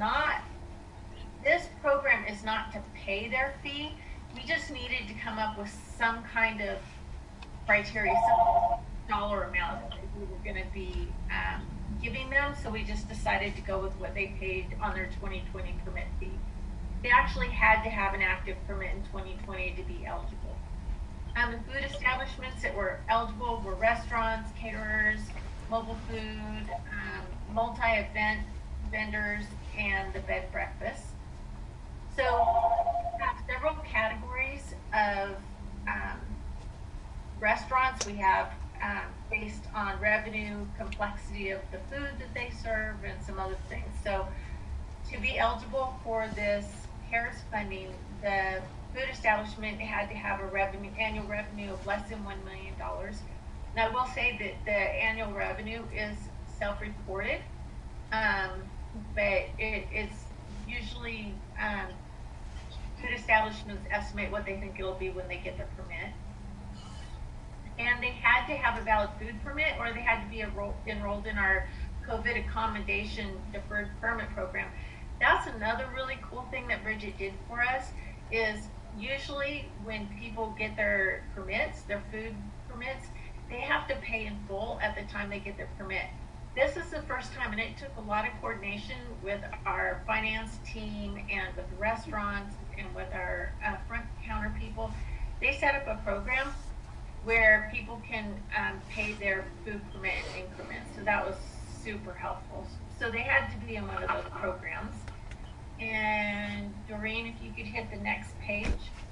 Speaker 19: program is not to pay their fee. We just needed to come up with some kind of criteria, some dollar amount that we were going to be giving them. So we just decided to go with what they paid on their 2020 permit fee. They actually had to have an active permit in 2020 to be eligible. The food establishments that were eligible were restaurants, caterers, mobile food, multi-event vendors, and the bed breakfast. So we have several categories of restaurants. We have based on revenue, complexity of the food that they serve, and some other things. So to be eligible for this CARES funding, the food establishment had to have a annual revenue of less than $1 million. Now, I will say that the annual revenue is self-reported, but it's usually food establishments estimate what they think it'll be when they get their permit. And they had to have a valid food permit, or they had to be enrolled in our COVID accommodation deferred permit program. That's another really cool thing that Bridget did for us, is usually when people get their permits, their food permits, they have to pay in full at the time they get their permit. This is the first time, and it took a lot of coordination with our finance team and with the restaurants and with our front counter people. They set up a program where people can pay their food permit in increments. So that was super helpful. So they had to be in one of those programs. And Doreen, if you could hit the next page.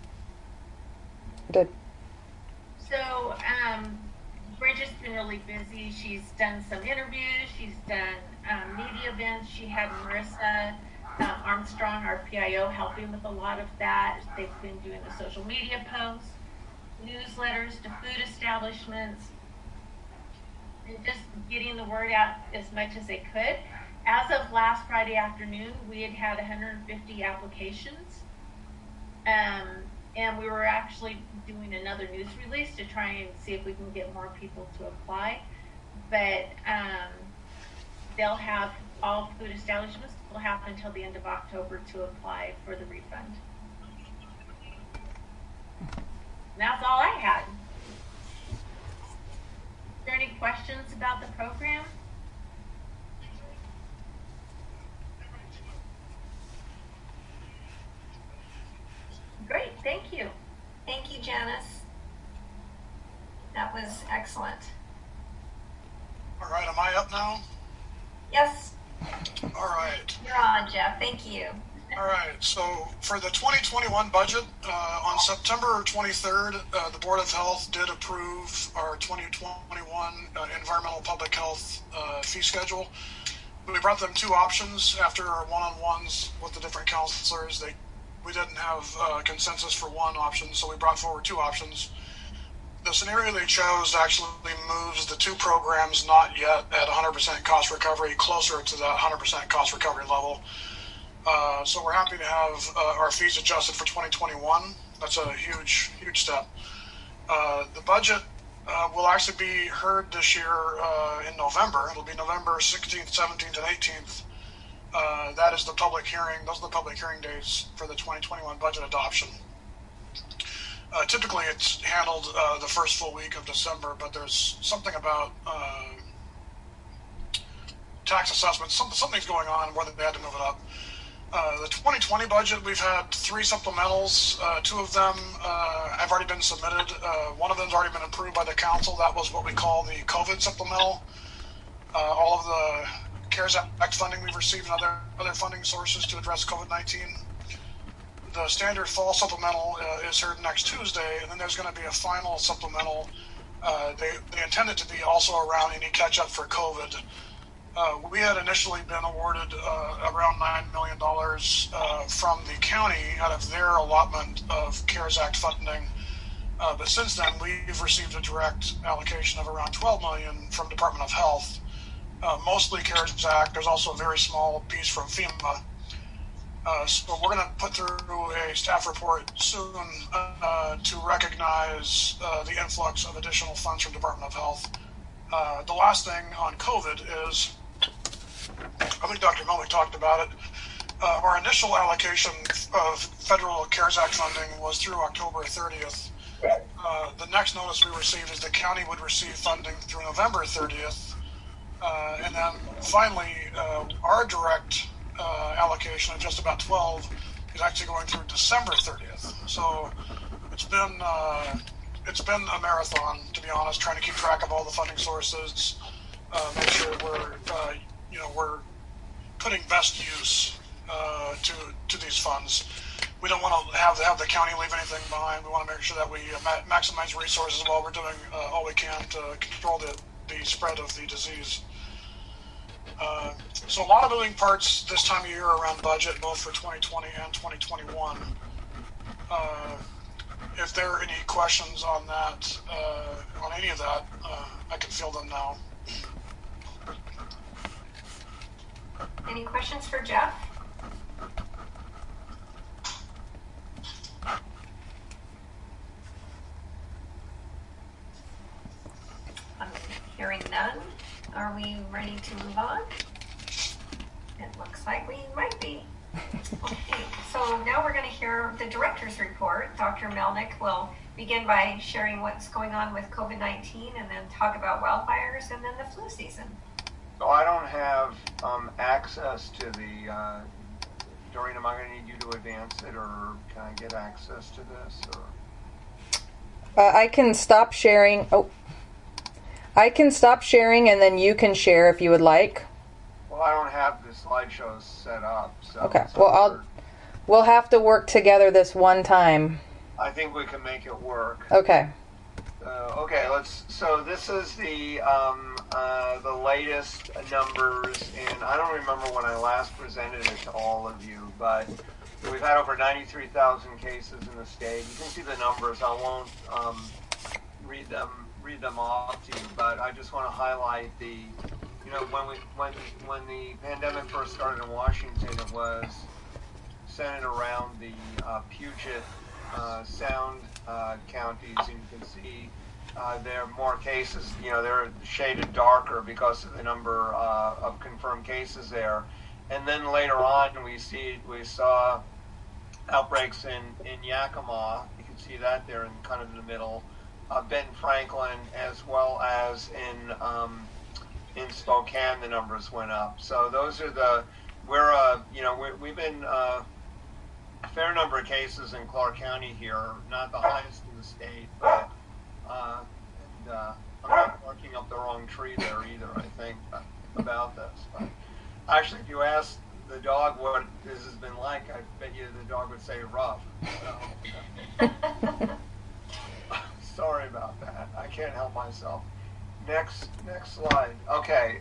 Speaker 2: Good.
Speaker 19: So Bridget's been really busy. She's done some interviews. She's done media events. She had Marissa Armstrong, our PIO, helping with a lot of that. They've been doing the social media posts, newsletters to food establishments, and just getting the word out as much as they could. As of last Friday afternoon, we had 150 applications, and we were actually doing another news release to try and see if we can get more people to apply. But they'll have all food establishments will have until the end of October to apply for the refund. And that's all I had. Is there any questions about the program? Great, thank you.
Speaker 1: Thank you, Janice. That was excellent.
Speaker 20: All right, am I up now?
Speaker 1: Yes.
Speaker 20: All right.
Speaker 1: You're on, Jeff. Thank you.
Speaker 20: All right, so for the 2021 budget, on September 23rd, the Board of Health did approve our 2021 environmental public health fee schedule. We brought them two options after our one-on-ones with the different counselors. We didn't have consensus for one option, so we brought forward two options. The scenario they chose actually moves the two programs not yet at 100% cost recovery closer to that 100% cost recovery level. So we're happy to have our fees adjusted for 2021. That's a huge step. The budget will actually be heard this year in November. It'll be November 16th, 17th, and 18th. That is the public hearing. Those are the public hearing dates for the 2021 budget adoption. Typically, it's handled the first full week of December, but there's something about tax assessments. Something's going on where they had to move it up. The 2020 budget, we've had 3 supplementals. 2 of them have already been submitted. One of them's already been approved by the council. That was what we call the COVID supplemental. All of the CARES Act funding we've received and other funding sources to address COVID-19. The standard fall supplemental is heard next Tuesday, and then there's going to be a final supplemental. They intend it to be also around any catch-up for COVID. We had initially been awarded around $9 million from the county out of their allotment of CARES Act funding. But since then, we've received a direct allocation of around $12 million from Department of Health, mostly CARES Act. There's also a very small piece from FEMA. So we're going to put through a staff report soon to recognize the influx of additional funds from Department of Health. The last thing on COVID is, I think Dr. Melnick talked about it. Our initial allocation of federal CARES Act funding was through October 30th. The next notice we received is the county would receive funding through November 30th. And then finally, our direct allocation of just about 12 is actually going through December 30th. So it's been a marathon, to be honest, trying to keep track of all the funding sources, make sure we're putting best use to these funds. We don't want to have the county leave anything behind. We want to make sure that we maximize resources while we're doing all we can to control the spread of the disease. So a lot of moving parts this time of year around budget, both for 2020 and 2021. If there are any questions on that, on any of that, I can field them now.
Speaker 1: Any questions for Jeff? I'm hearing none. Are we ready to move on? It looks like we might be. Okay, so now we're going to hear the director's report. Dr. Melnick will begin by sharing what's going on with COVID-19 and then talk about wildfires and then the flu season.
Speaker 3: So I don't have access to the, Doreen, am I going to need you to advance it, or can I get access to this? Or?
Speaker 2: I can stop sharing. Oh, I can stop sharing and then you can share if you would like.
Speaker 3: Well, I don't have the slideshows set up. So
Speaker 2: okay, well, we'll have to work together this one time.
Speaker 3: I think we can make it work.
Speaker 2: Okay.
Speaker 3: Okay, so this is the latest numbers, and I don't remember when I last presented it to all of you, but we've had over 93,000 cases in the state. You can see the numbers. I won't read them off to you, but I just want to highlight the, when the pandemic first started in Washington, it was centered around the Puget Sound counties, and you can see there are more cases. They're shaded darker because of the number of confirmed cases there. And then later on, we saw outbreaks in Yakima. You can see that there in kind of the middle. Benton Franklin, as well as in Spokane, the numbers went up. So those are we've been a fair number of cases in Clark County here, not the highest in the state, but I'm not barking up the wrong tree there either, I think, about this. But actually, if you ask the dog what this has been like, I bet you the dog would say rough. So, sorry about that. I can't help myself. Next slide. Okay.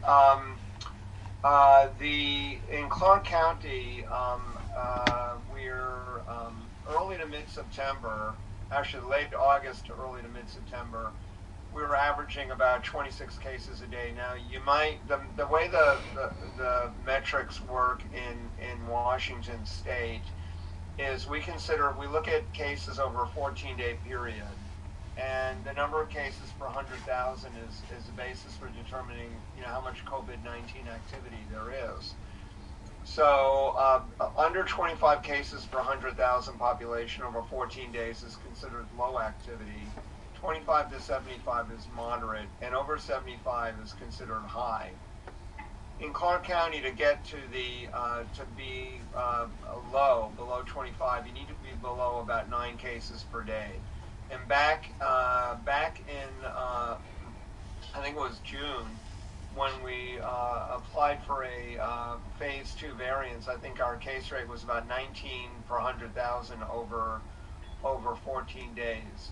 Speaker 3: In Clark County, we're early to mid-September, actually late August to early to mid-September, we were averaging about 26 cases a day. Now, the way the metrics work in Washington State is we look at cases over a 14-day period, and the number of cases per 100,000 is the basis for determining how much COVID-19 activity there is. So under 25 cases per 100,000 population over 14 days is considered low activity. 25 to 75 is moderate, and over 75 is considered high. In Clark County, to get to the to be low, below 25, you need to be below about 9 cases per day. And back in I think it was June, when we applied for a phase 2 variance, I think our case rate was about 19 per 100,000 over 14 days.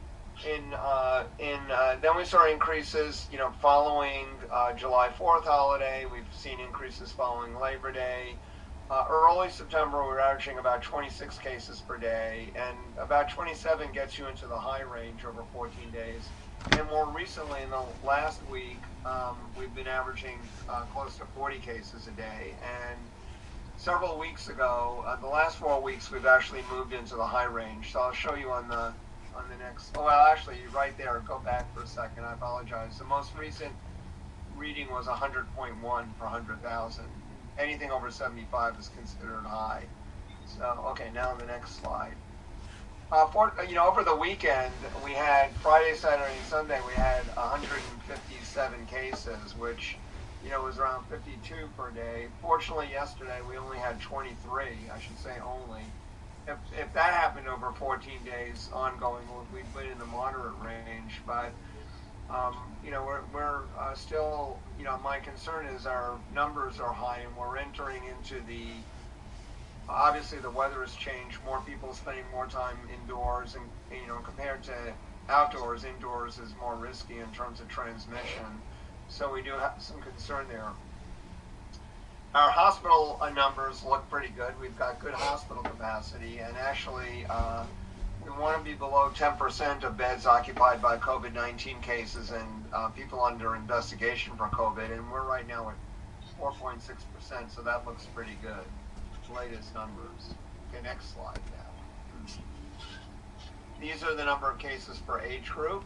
Speaker 3: Then we saw increases, following July 4th holiday. We've seen increases following Labor Day. Early September, we were averaging about 26 cases per day, and about 27 gets you into the high range over 14 days. And more recently, in the last week, we've been averaging close to 40 cases a day. And several weeks ago, the last 4 weeks, we've actually moved into the high range. So I'll show you on the next. Oh, well, actually, right there. Go back for a second. I apologize. The most recent reading was 100.1 per 100,000. Anything over 75 is considered high. So, okay, now on the next slide. Over the weekend, we had Friday, Saturday, and Sunday, we had 157 cases, which, was around 52 per day. Fortunately, yesterday, we only had 23, I should say only. If that happened over 14 days ongoing, we'd been in the moderate range. But, we're still, my concern is our numbers are high, and we're entering into obviously the weather has changed. More people spending more time indoors, and compared to outdoors, indoors is more risky in terms of transmission. So we do have some concern there. Our hospital numbers look pretty good. We've got good hospital capacity, and actually we want to be below 10% of beds occupied by COVID-19 cases and people under investigation for COVID, and we're right now at 4.6%, so that looks pretty good. Latest numbers. Okay, next slide now. These are the number of cases per age group.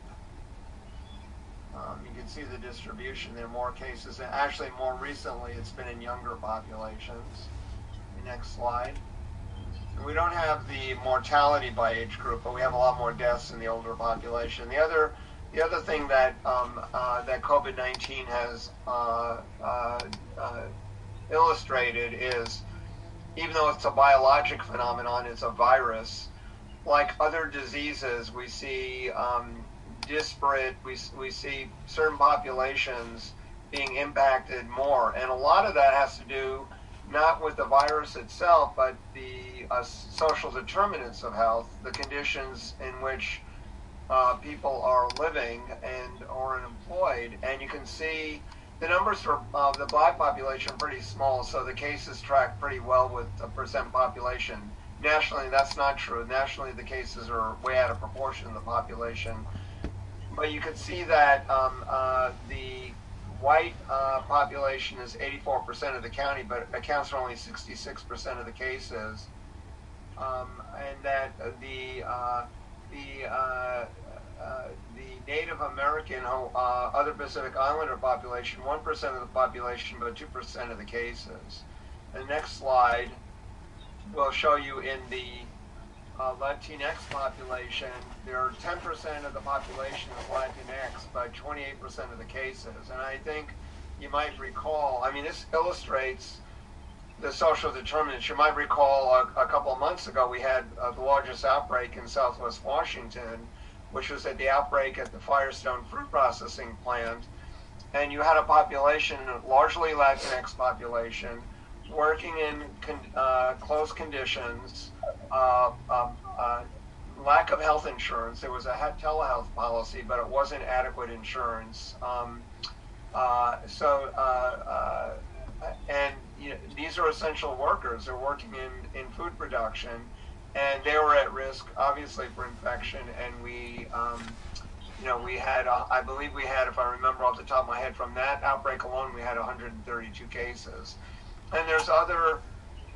Speaker 3: You can see the distribution. There are more cases. Actually, more recently, it's been in younger populations. The next slide. We don't have the mortality by age group, but we have a lot more deaths in the older population. The other thing that that COVID-19 has illustrated is, even though it's a biologic phenomenon, it's a virus. Like other diseases, we see disparate. We see certain populations being impacted more, and a lot of that has to do not with the virus itself, but the social determinants of health, the conditions in which people are living and or unemployed. And you can see the numbers for the Black population are pretty small, so the cases track pretty well with the percent population. Nationally, that's not true. Nationally, the cases are way out of proportion to the population. But you can see that the white population is 84% of the county, but accounts for only 66% of the cases, and that the Native American, other Pacific Islander population, 1% of the population, but 2% of the cases. The next slide will show you in the Latinx population, there are 10% of the population is Latinx, but 28% of the cases. And I think you might recall, this illustrates the social determinants. You might recall a couple of months ago, we had the largest outbreak in Southwest Washington, which was at the outbreak at the Firestone fruit processing plant. And you had a population, largely Latinx population, working in close conditions, lack of health insurance. There was a telehealth policy, but it wasn't adequate insurance. These are essential workers. They're working in food production, and they were at risk, obviously, for infection. And we had, I believe we had, if I remember off the top of my head, from that outbreak alone, we had 132 cases. And there's other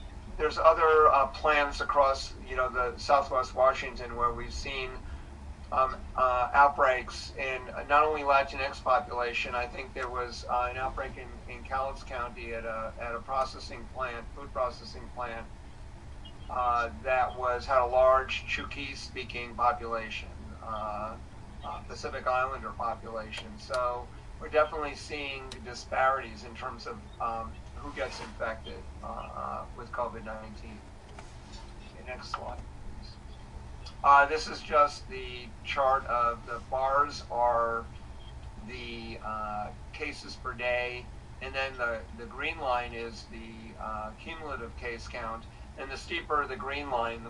Speaker 3: plants across, the Southwest Washington where we've seen outbreaks in not only Latinx population. I think there was an outbreak in Cowlitz County at a processing plant, food processing plant, that had a large Chuukese-speaking population, Pacific Islander population. So we're definitely seeing disparities in terms of who gets infected with COVID-19. Okay, next slide, please. This is just the chart of the bars are the cases per day, and then the green line is the cumulative case count. And the steeper the green line, the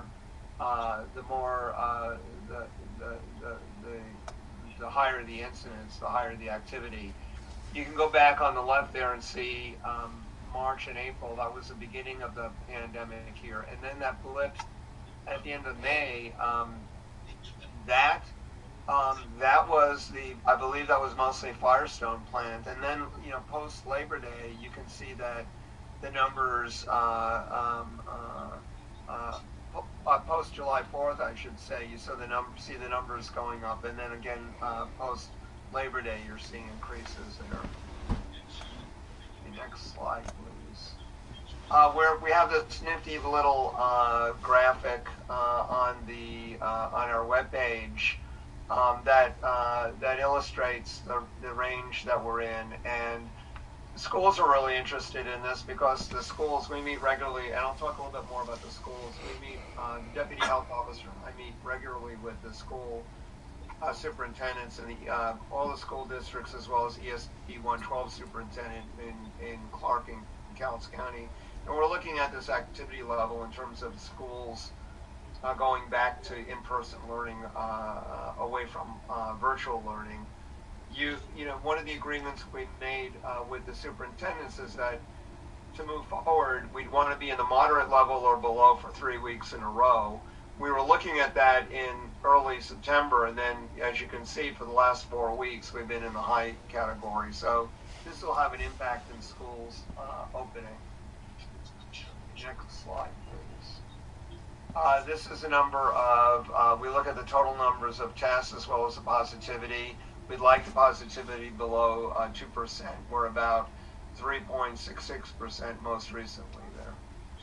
Speaker 3: higher the incidence, the higher the activity. You can go back on the left there and see March and April. That was the beginning of the pandemic here, and then that blip at the end of May. That was I believe that was mostly Firestone plant, and then post Labor Day, you can see that the numbers post July 4th, I should say, you see the numbers going up, and then again post Labor Day, you're seeing increases there. The next slide, please. Where we have this nifty little graphic on our webpage that illustrates the range that we're in, and schools are really interested in this because the schools, we meet regularly, and I'll talk a little bit more about the schools. We meet, Deputy Health Officer, I meet regularly with the school superintendents and all the school districts, as well as ESD 112 superintendent in Clark and Cowlitz County. And we're looking at this activity level in terms of schools going back to in-person learning away from virtual learning. One of the agreements we made with the superintendents is that to move forward, we'd want to be in the moderate level or below for 3 weeks in a row. We were looking at that in early September, and then, as you can see, for the last 4 weeks, we've been in the high category. So this will have an impact in schools opening. Next slide, please. This is a number of, we look at the total numbers of tests as well as the positivity. We'd like the positivity below 2%. We're about 3.66% most recently there.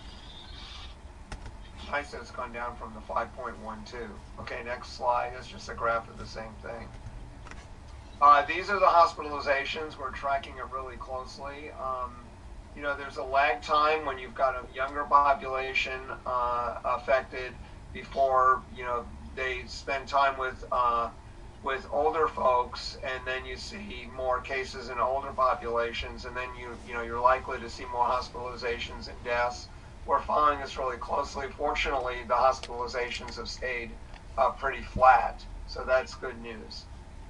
Speaker 3: Nice that it's gone down from the 5.12. Okay, next slide. It's just a graph of the same thing. These are the hospitalizations. We're tracking it really closely. There's a lag time when you've got a younger population affected before, they spend time with older folks, and then you see more cases in older populations, and then you're likely to see more hospitalizations and deaths. We're following this really closely. Fortunately, the hospitalizations have stayed pretty flat, so that's good news.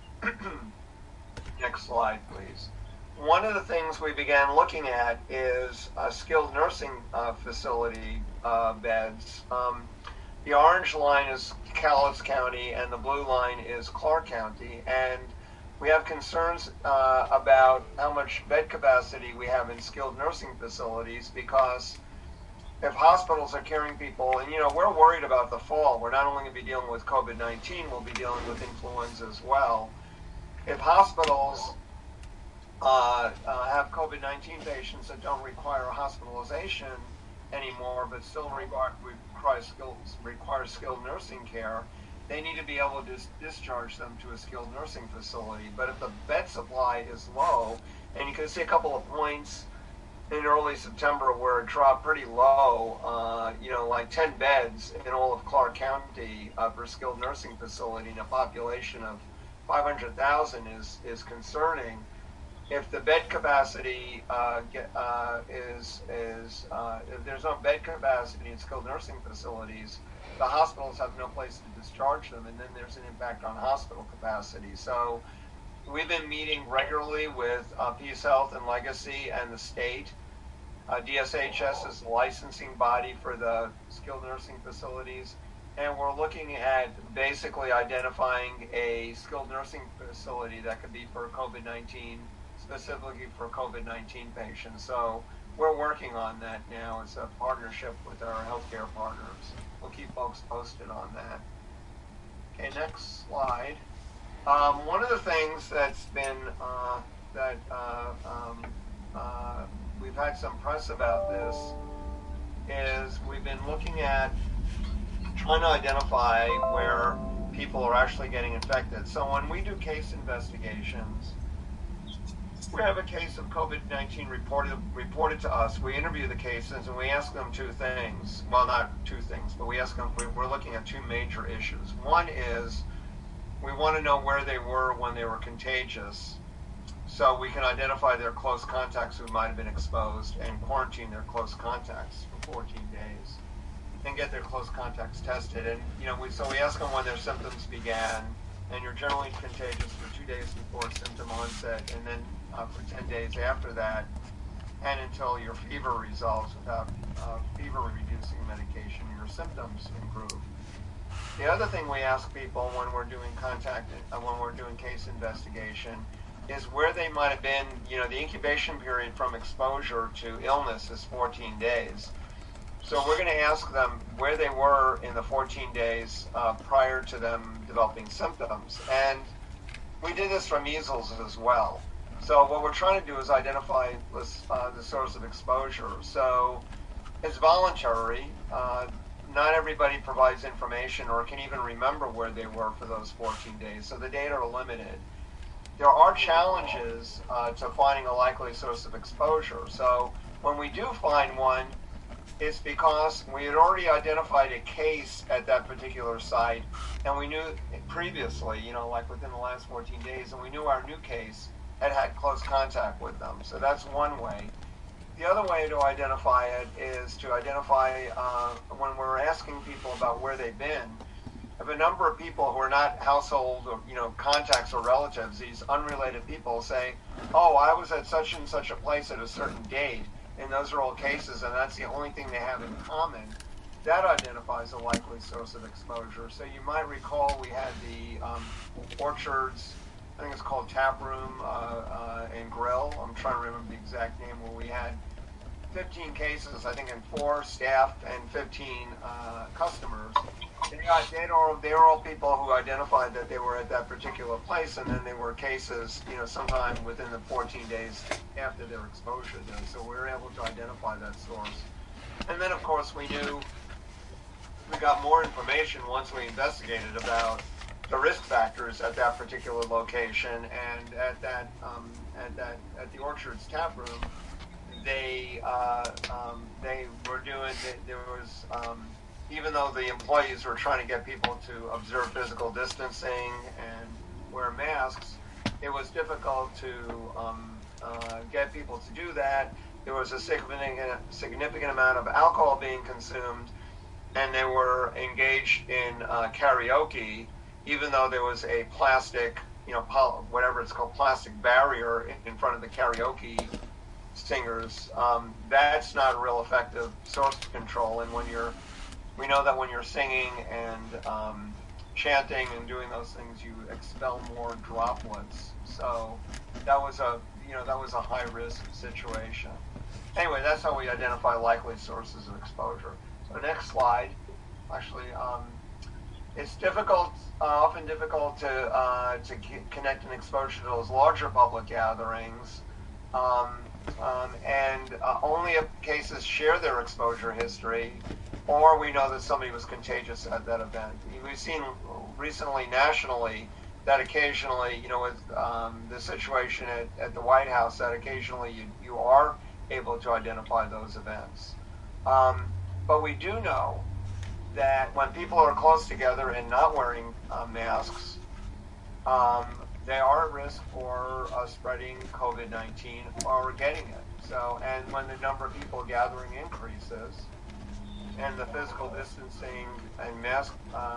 Speaker 3: Next slide, please. One of the things we began looking at is skilled nursing facility beds. The orange line is Cowlitz County, and the blue line is Clark County, and we have concerns about how much bed capacity we have in skilled nursing facilities, because if hospitals are carrying people, and we're worried about the fall. We're not only going to be dealing with COVID-19, we'll be dealing with influenza as well. If hospitals have COVID-19 patients that don't require hospitalization anymore, but still require skilled nursing care, they need to be able to discharge them to a skilled nursing facility. But if the bed supply is low, and you can see a couple of points in early September where it dropped pretty low, like 10 beds in all of Clark County for skilled nursing facility, and a population of 500,000 is concerning. If the bed capacity if there's no bed capacity in skilled nursing facilities, the hospitals have no place to discharge them, and then there's an impact on hospital capacity. So we've been meeting regularly with Peace Health and Legacy and the state. DSHS is the licensing body for the skilled nursing facilities, and we're looking at basically identifying a skilled nursing facility that could be for COVID-19, specifically for COVID-19 patients. So we're working on that now as a partnership with our healthcare partners. We'll keep folks posted on that. Okay, next slide. One of the things that's been we've had some press about this is we've been looking at trying to identify where people are actually getting infected. So when we do case investigations, we have a case of COVID-19 reported to us. We interview the cases and we ask them two things. Well, not two things, but we ask them, we're looking at two major issues. One is we want to know where they were when they were contagious, so we can identify their close contacts who might have been exposed and quarantine their close contacts for 14 days and get their close contacts tested. And so we ask them when their symptoms began, and you're generally contagious for 2 days before symptom onset, and then for 10 days after that, and until your fever resolves without fever-reducing medication, your symptoms improve. The other thing we ask people when we're doing when we're doing case investigation is where they might have been. The incubation period from exposure to illness is 14 days. So we're going to ask them where they were in the 14 days prior to them developing symptoms. And we did this for measles as well. So what we're trying to do is identify the source of exposure. So it's voluntary. Not everybody provides information or can even remember where they were for those 14 days. So the data are limited. There are challenges to finding a likely source of exposure. So when we do find one, it's because we had already identified a case at that particular site, and we knew previously, like within the last 14 days, and we knew our new case had close contact with them. So that's one way. The other way to identify it is to identify when we're asking people about where they've been. If a number of people who are not household or contacts or relatives, these unrelated people say, "Oh, I was at such and such a place at a certain date," and those are all cases, and that's the only thing they have in common, that identifies a likely source of exposure. So you might recall we had the Orchards, I think it's called Tap Room and Grill. I'm trying to remember the exact name, where we had 15 cases, I think, and 4 staff and 15 customers. They were all people who identified that they were at that particular place, and then they were cases, sometime within the 14 days after their exposure. So we were able to identify that source. And then, of course, we got more information once we investigated about the risk factors at that particular location, and at the Orchards Tap Room, they were doing. There was. Even though the employees were trying to get people to observe physical distancing and wear masks, it was difficult to get people to do that. There was a significant amount of alcohol being consumed, and they were engaged in karaoke, even though there was a plastic, whatever it's called, plastic barrier in front of the karaoke singers. That's not a real effective source control, and we know that when you're singing and chanting and doing those things, you expel more droplets. So that was a high risk situation. Anyway, that's how we identify likely sources of exposure. So next slide. Actually, it's often difficult to connect an exposure to those larger public gatherings. And only if cases share their exposure history, or we know that somebody was contagious at that event. We've seen recently nationally that occasionally, with the situation at the White House, that occasionally you are able to identify those events. But we do know that when people are close together and not wearing masks, they are at risk for spreading COVID-19 or getting it. So, and when the number of people gathering increases, and the physical distancing and mask,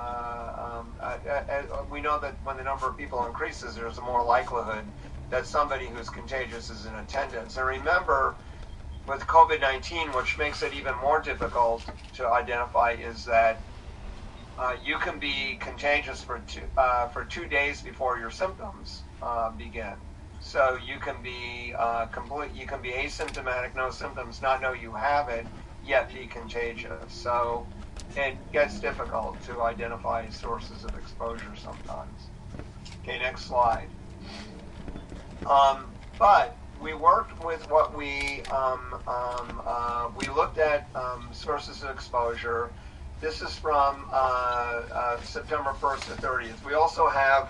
Speaker 3: we know that when the number of people increases, there's a more likelihood that somebody who's contagious is in attendance. And remember, with COVID-19, which makes it even more difficult to identify, is that you can be contagious for 2 days before your symptoms begin. So you can be asymptomatic, no symptoms, not know you have it, yet be contagious. So it gets difficult to identify sources of exposure sometimes. Okay, next slide. But we worked with what we looked at sources of exposure. This is from September 1st to 30th. We also have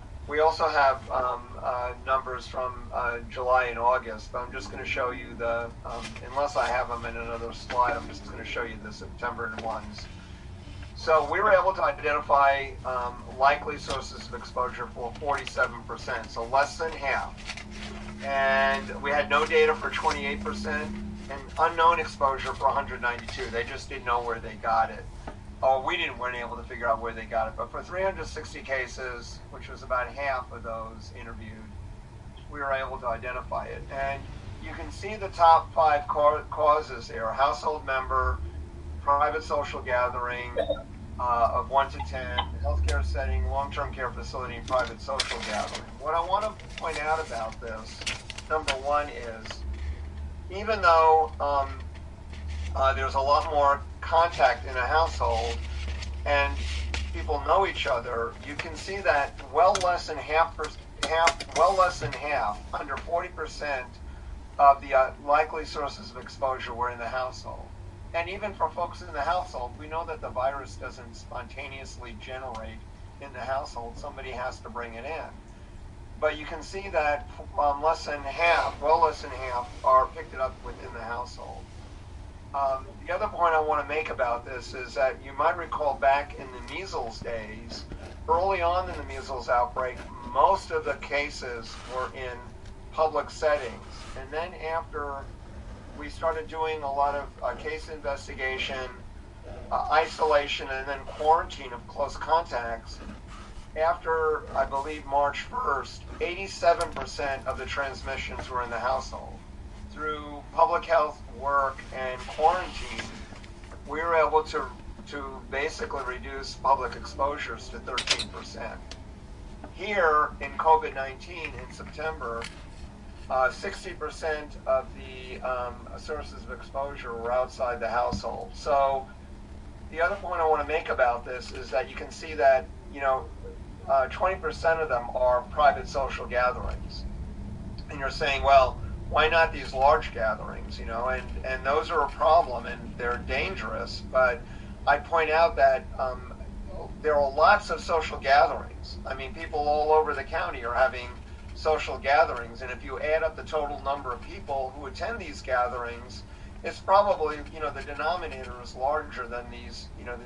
Speaker 3: numbers from July and August, but I'm just going to show you the, unless I have them in another slide, I'm just going to show you the September ones. So we were able to identify likely sources of exposure for 47%, so less than half. And we had no data for 28% and unknown exposure for 192. They just didn't know where they got it. Oh, we weren't able to figure out where they got it. But for 360 cases, which was about half of those interviewed, we were able to identify it. And you can see the top 5 causes here: household member, private social gathering of 1 to 10, healthcare setting, long-term care facility, and private social gathering. What I want to point out about this, number one, is even though there's a lot more contact in a household and people know each other, you can see that well less than half, under 40% of the likely sources of exposure were in the household. And even for folks in the household, we know that the virus doesn't spontaneously generate in the household. Somebody has to bring it in. But you can see that less than half, well less than half, are picked it up within the household. The other point I want to make about this is that you might recall back in the measles days, early on in the measles outbreak, most of the cases were in public settings. And then after we started doing a lot of case investigation, isolation, and then quarantine of close contacts, after, I believe, March 1st, 87% of the transmissions were in the household. Through public health work and quarantine, we were able to basically reduce public exposures to 13%. Here in COVID-19 in September, 60% of the sources of exposure were outside the household. So the other point I want to make about this is that you can see that, 20% of them are private social gatherings. And you're saying, well, why not these large gatherings, and those are a problem and they're dangerous. But I point out that there are lots of social gatherings. I mean, people all over the county are having social gatherings, and if you add up the total number of people who attend these gatherings, it's probably, the denominator is larger than these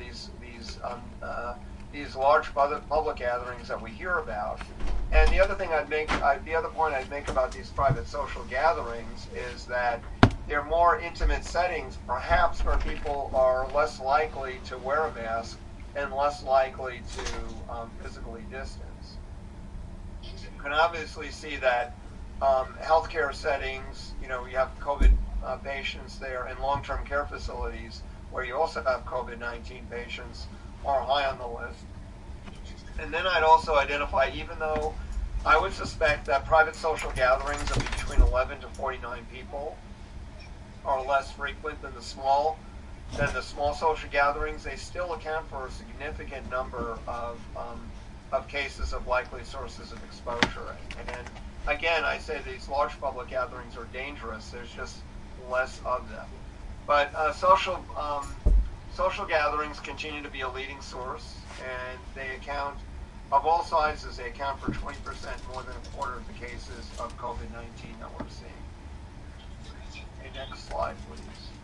Speaker 3: large public gatherings that we hear about. And the other thing the other point I'd make about these private social gatherings is that they're more intimate settings, perhaps where people are less likely to wear a mask and less likely to physically distance. You can obviously see that healthcare settings, you have COVID patients there, and long-term care facilities where you also have COVID-19 patients are high on the list. And then I'd also identify, even though I would suspect that private social gatherings of between 11 to 49 people are less frequent than the small social gatherings, they still account for a significant number of cases of likely sources of exposure. And again, I say these large public gatherings are dangerous. There's just less of them. But social gatherings continue to be a leading source, and they account, of all sizes, they account for 20%, more than a quarter of the cases of COVID-19 that we're seeing. Okay, next slide, please.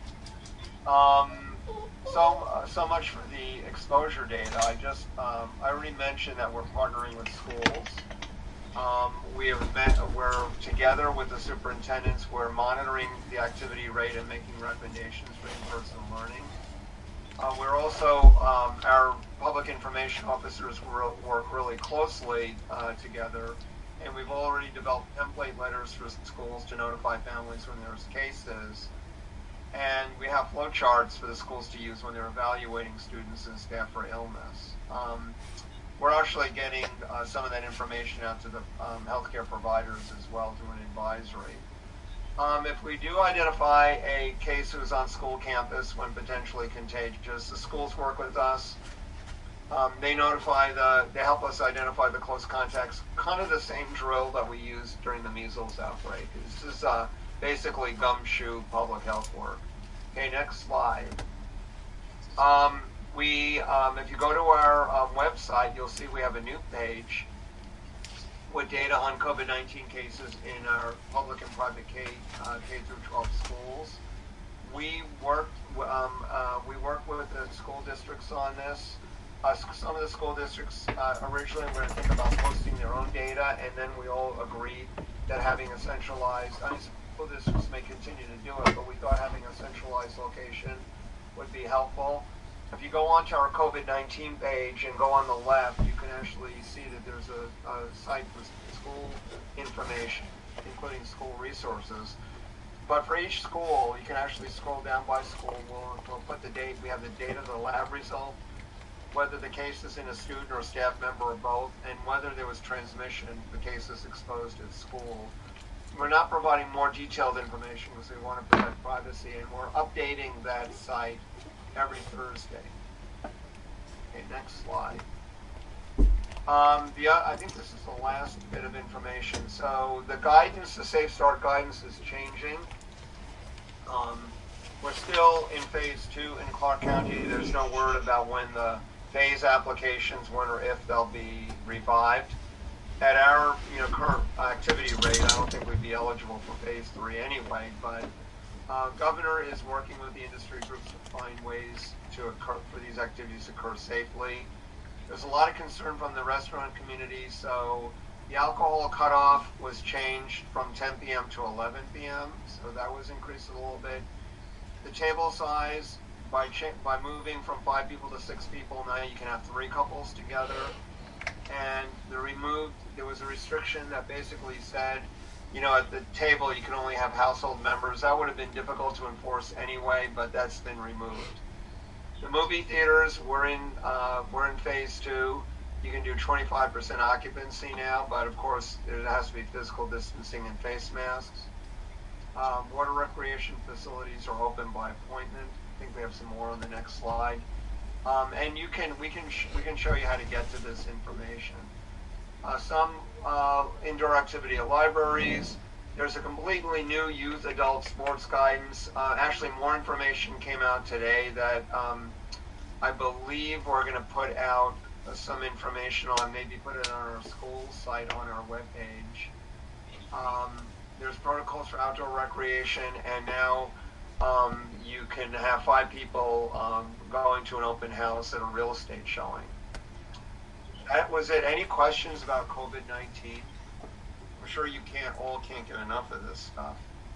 Speaker 3: So much for the exposure data. I already mentioned that we're partnering with schools. We're together with the superintendents. We're monitoring the activity rate and making recommendations for in-person learning. We're also, our public information officers work really closely together, and we've already developed template letters for schools to notify families when there's cases. And we have flowcharts for the schools to use when they're evaluating students and staff for illness. We're actually getting some of that information out to the healthcare providers as well through an advisory. If we do identify a case who's on school campus when potentially contagious, the schools work with us. They help us identify the close contacts, kind of the same drill that we used during the measles outbreak. This is basically gumshoe public health work. Okay, next slide. If you go to our website, you'll see we have a new page with data on COVID-19 cases in our public and private K through 12 schools. We work with the school districts on this. Some of the school districts originally were going to think about posting their own data, and then we all agreed that having a centralized, school districts may continue to do it, but we thought having a centralized location would be helpful. If you go onto our COVID-19 page and go on the left, you can actually see that there's a site for school information, including school resources. But for each school, you can actually scroll down by school. We'll put the date. We have the date of the lab result, whether the case is in a student or a staff member or both, and whether there was transmission, the case is exposed at school. We're not providing more detailed information because we want to protect privacy, and we're updating that site every Thursday. Okay, next slide. I think this is the last bit of information. So the guidance, the Safe Start guidance is changing. We're still in phase 2 in Clark County. There's no word about when the phase applications, when or if they'll be revived. At our current activity rate, I don't think we'd be eligible for phase 3 anyway, but Governor is working with the industry groups to find ways for these activities to occur safely. There's a lot of concern from the restaurant community, so the alcohol cutoff was changed from 10 p.m. to 11 p.m., so that was increased a little bit. The table size, by moving from 5 people to 6 people, now you can have 3 couples together. And there was a restriction that basically said, at the table you can only have household members. That would have been difficult to enforce anyway, but that's been removed. The movie theaters, we're in phase 2. You can do 25% occupancy now, but of course there has to be physical distancing and face masks. Water recreation facilities are open by appointment. I think we have some more on the next slide. And we can show you how to get to this information. Some indoor activity at libraries. There's a completely new youth adult sports guidance. Actually, more information came out today that I believe we're going to put out some information on, maybe put it on our school site on our webpage. There's protocols for outdoor recreation, and now you can have 5 people going to an open house at a real estate showing. That was it. Any questions about COVID-19? I'm sure you all can't get enough of this stuff.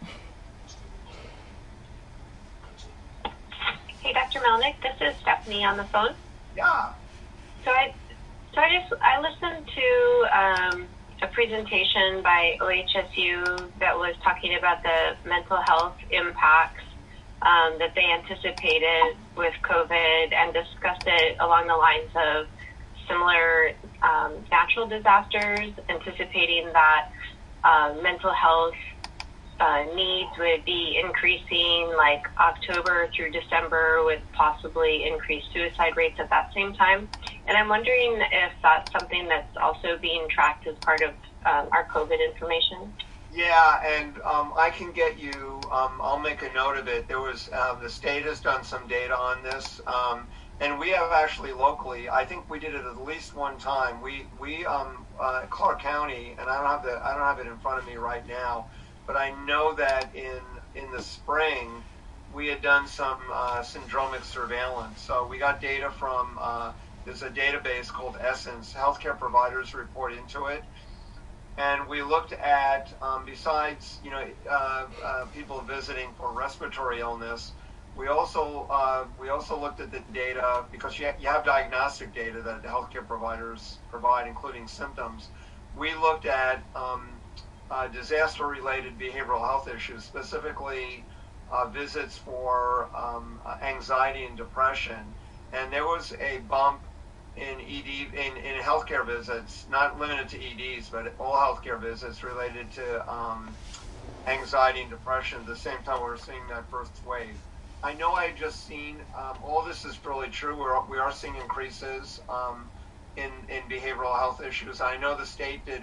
Speaker 12: Hey, Dr. Melnick, this is Stephanie on the phone.
Speaker 3: Yeah.
Speaker 12: So I listened to a presentation by OHSU that was talking about the mental health impacts that they anticipated with COVID, and discussed it along the lines of similar natural disasters, anticipating that mental health needs would be increasing like October through December, with possibly increased suicide rates at that same time. And I'm wondering if that's something that's also being tracked as part of our COVID information.
Speaker 3: Yeah, and I can get you, I'll make a note of it. There was, the state has done some data on this, and we have actually locally, I think we did it at least one time. We Clark County, and I don't have it in front of me right now, but I know that in the spring, we had done some syndromic surveillance. So we got data from, there's a database called Essence. Healthcare providers report into it. And we looked at, besides, people visiting for respiratory illness, we also looked at the data, because you have diagnostic data that the healthcare providers provide, including symptoms. We looked at disaster-related behavioral health issues, specifically visits for anxiety and depression, and there was a bump in in healthcare visits, not limited to EDs, but all healthcare visits related to anxiety and depression at the same time we're seeing that first wave. I know I had just seen, all this is really true, we are seeing increases in behavioral health issues. I know the state did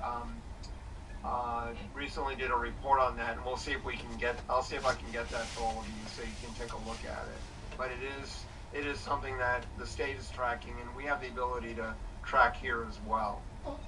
Speaker 3: recently did a report on that, and we'll see if I'll see if I can get that to all of you so you can take a look at it. But it is something that the state is tracking, and we have the ability to track here as well.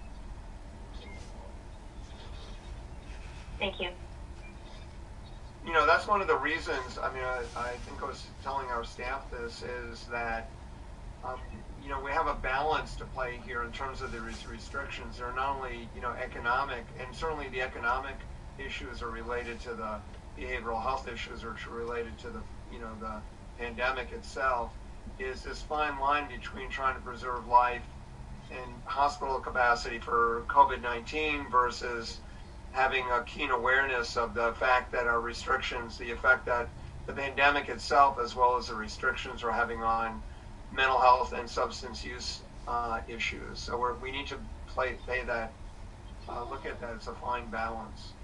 Speaker 12: Thank you.
Speaker 3: You know, that's one of the reasons, I mean, I think I was telling our staff this, is that, you know, we have a balance to play here in terms of the restrictions. They're not only, you know, economic, and certainly the economic issues are related to the behavioral health issues, or related to the, you know, the pandemic itself, is this fine line between trying to preserve life and hospital capacity for COVID-19 versus having a keen awareness of the fact that our restrictions, the effect that the pandemic itself, as well as the restrictions, are having on mental health and substance use issues. So we need to pay that, look at that as a fine balance.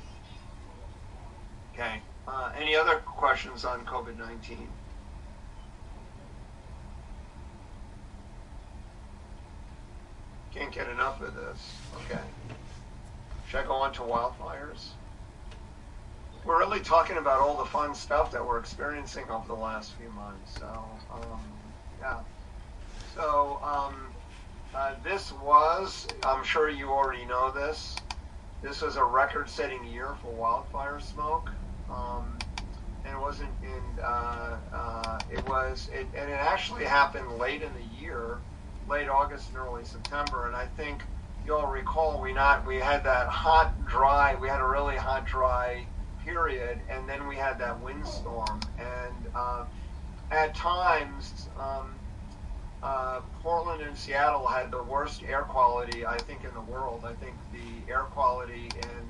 Speaker 3: Okay. Any other questions on COVID-19? Can't get enough of this. Okay. Should I go on to wildfires? We're really talking about all the fun stuff that we're experiencing over the last few months. So, yeah. So, this was, I'm sure you already know this, this was a record-setting year for wildfire smoke. And it wasn't in, and it actually happened late in the year, late August and early September. And I think you'll recall we had that we had a really hot, dry period, and then we had that windstorm. And at times, Portland and Seattle had the worst air quality, I think, in the world. I think the air quality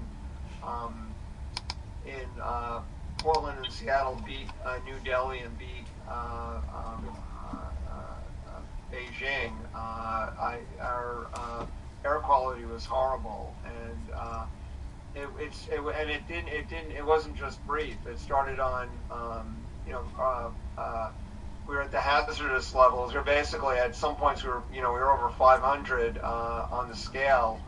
Speaker 3: in Portland and Seattle beat New Delhi and beat Beijing. Our air quality was horrible, and it wasn't just brief. It started on we were at the hazardous levels. We're basically at some points we were over 500 on the scale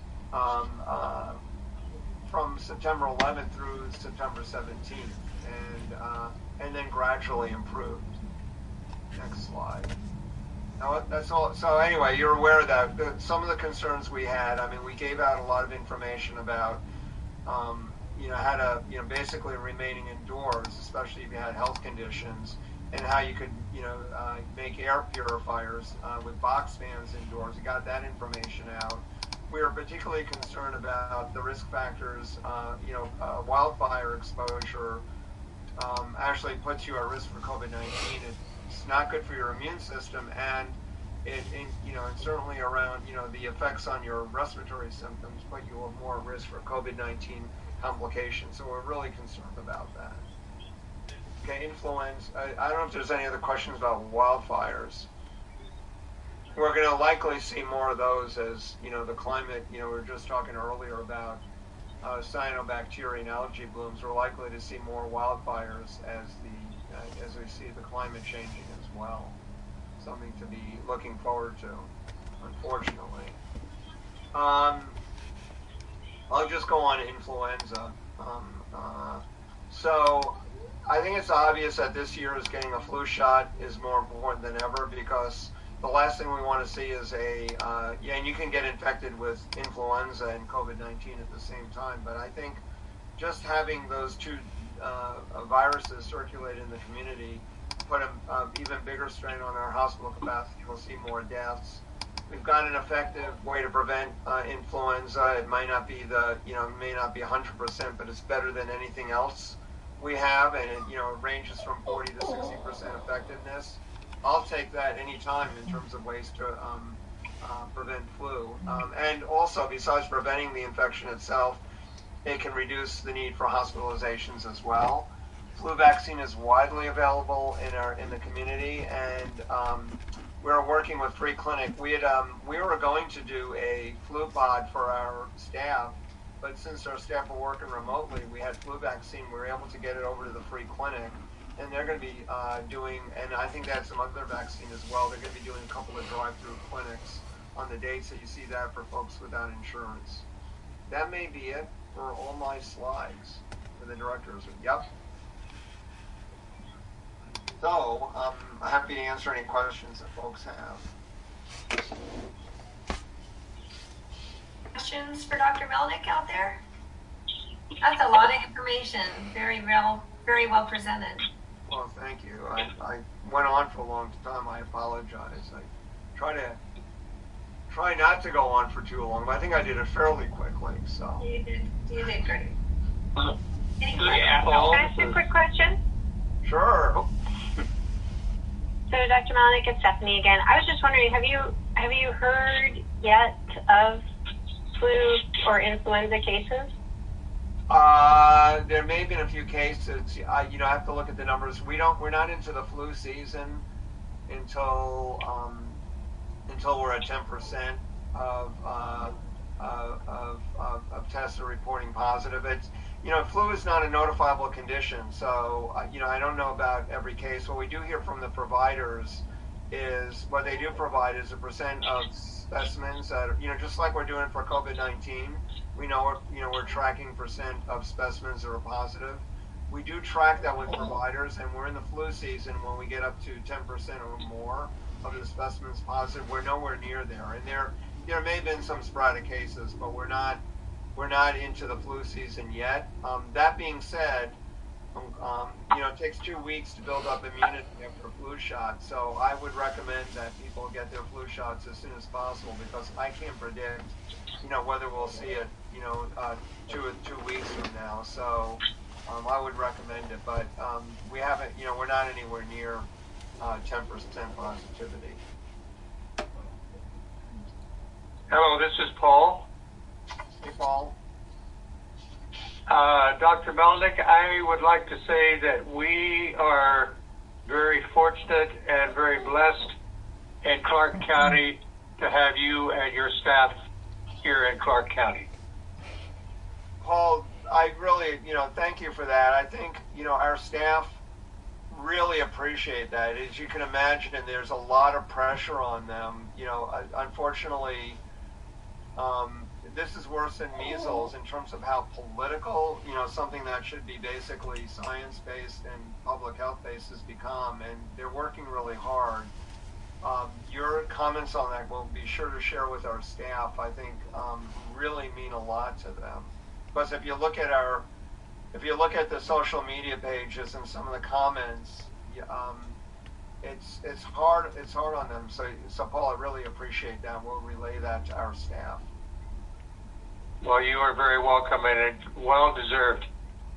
Speaker 3: from September 11th through September 17th, and then gradually improved. Next slide. Now, that's all. So anyway, you're aware that some of the concerns we had. I mean, we gave out a lot of information about, how to, basically remaining indoors, especially if you had health conditions, and how you could, make air purifiers with box fans indoors. We got that information out. We were particularly concerned about the risk factors. Wildfire exposure actually puts you at risk for COVID-19. It's not good for your immune system, and and certainly around the effects on your respiratory symptoms put you more at risk for COVID-19 complications. So we're really concerned about that. Okay, influenza. I don't know if there's any other questions about wildfires. We're going to likely see more of those as the climate. We were just talking earlier about cyanobacteria and algae blooms. We're likely to see more wildfires as we see the climate changing as well. Something to be looking forward to, unfortunately. I'll just go on influenza. So I think it's obvious that this year is getting a flu shot is more important than ever, because the last thing we want to see is and you can get infected with influenza and COVID-19 at the same time, but I think just having those two viruses circulate in the community put an even bigger strain on our hospital capacity. We'll see more deaths. We've got an effective way to prevent influenza. It might not be may not be 100%, but it's better than anything else we have, and it ranges from 40 to 60% effectiveness. I'll take that any time in terms of ways to prevent flu. And also, besides preventing the infection itself, it can reduce the need for hospitalizations as well. Flu vaccine is widely available in the community, and we're working with Free Clinic. We were going to do a flu pod for our staff, but since our staff are working remotely, we had flu vaccine. We were able to get it over to the free clinic, and they're going to be doing, and I think they have some other vaccine as well. They're going to be doing a couple of drive-through clinics on the dates that you see that for folks without insurance. That may be it for all my slides for the directors. Yep. So I'm happy to answer any questions that folks have.
Speaker 1: Questions for Dr. Melnick out there? That's a lot of information. Very well presented.
Speaker 3: Well, thank you. I went on for a long time. I apologize. I try not to go on for too long, but I think I did it fairly quickly. So
Speaker 1: you did great. Any
Speaker 12: Can I ask you a quick question?
Speaker 3: Sure.
Speaker 12: So, Dr. Melnick, it's Stephanie again. I was just wondering, have you heard yet of flu or influenza cases?
Speaker 3: There may have been a few cases. I have to look at the numbers. We're not into the flu season until we're at 10% of tests are reporting positive. It's flu is not a notifiable condition, so I don't know about every case. What we do hear from the providers is what they do provide is a percent of specimens that just like we're doing for COVID-19. We know we're tracking percent of specimens that are positive. We do track that with providers, and we're in the flu season when we get up to 10% or more of the specimens positive. We're nowhere near there, and there may have been some sporadic cases, but we're not into the flu season yet. That being said, it takes 2 weeks to build up immunity after a flu shot. So I would recommend that people get their flu shots as soon as possible, because I can't predict, whether we'll see it, 2 weeks from now. So I would recommend it, but we haven't, we're not anywhere near 10% positivity.
Speaker 17: Hello, this is Paul.
Speaker 3: Hey, Paul.
Speaker 17: Dr. Melnick, I would like to say that we are very fortunate and very blessed in Clark County to have you and your staff here in Clark County.
Speaker 3: Paul, I really, thank you for that. I think, our staff really appreciate that. As you can imagine, there's a lot of pressure on them. Unfortunately, this is worse than measles in terms of how political, something that should be basically science-based and public health-based has become, and they're working really hard. Your comments on that we'll be sure to share with our staff. I think really mean a lot to them, because if you look at the social media pages and some of the comments, it's hard on them. So Paul, I really appreciate that. We'll relay that to our staff.
Speaker 17: Well, you are very welcome, and it's well deserved.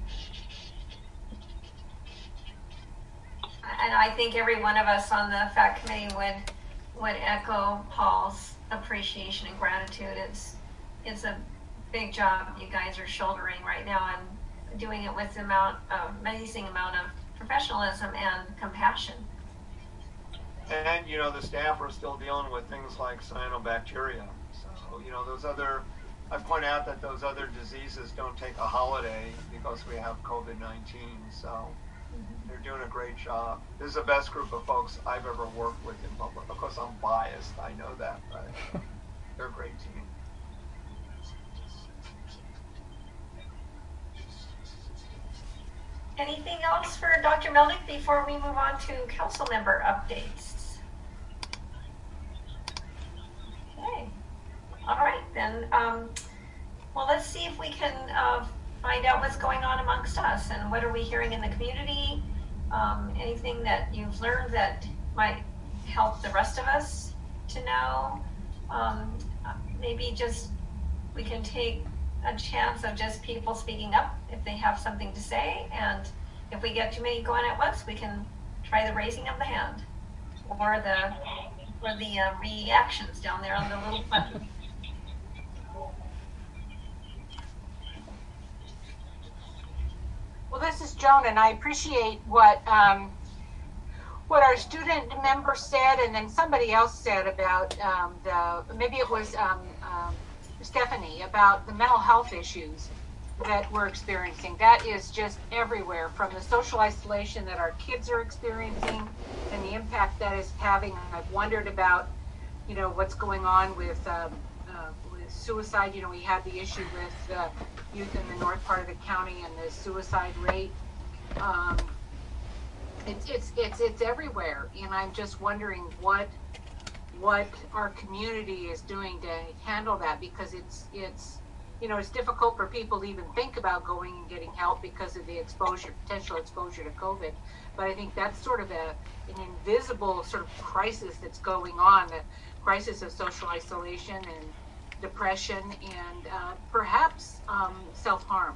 Speaker 1: And I think every one of us on the FACT committee would echo Paul's appreciation and gratitude. It's a big job you guys are shouldering right now, and doing it with amazing amount of professionalism and compassion.
Speaker 3: And the staff are still dealing with things like cyanobacteria. So I point out that those other diseases don't take a holiday because we have COVID-19. So they're doing a great job. This is the best group of folks I've ever worked with in public. Of course, I'm biased. I know that, but they're a great team.
Speaker 1: Anything else for Dr. Melnick before we move on to council member updates? Okay. All right, then. Well, let's see if we can find out what's going on amongst us and what are we hearing in the community. Anything that you've learned that might help the rest of us to know. Maybe just we can take a chance of just people speaking up if they have something to say, and if we get too many going at once, we can try the raising of the hand or the reactions down there on the little button.
Speaker 4: Well, this is Joan, and I appreciate what our student member said, and then somebody else said about maybe it was Stephanie, about the mental health issues that we're experiencing. That is just everywhere, from the social isolation that our kids are experiencing and the impact that is having. I've wondered about, what's going on with suicide. We had the issue with youth in the north part of the county and the suicide rate. It's everywhere, and I'm just wondering what our community is doing to handle that, because it's difficult for people to even think about going and getting help because of the potential exposure to COVID. But I think that's sort of an invisible sort of crisis that's going on, the crisis of social isolation and depression and perhaps self-harm.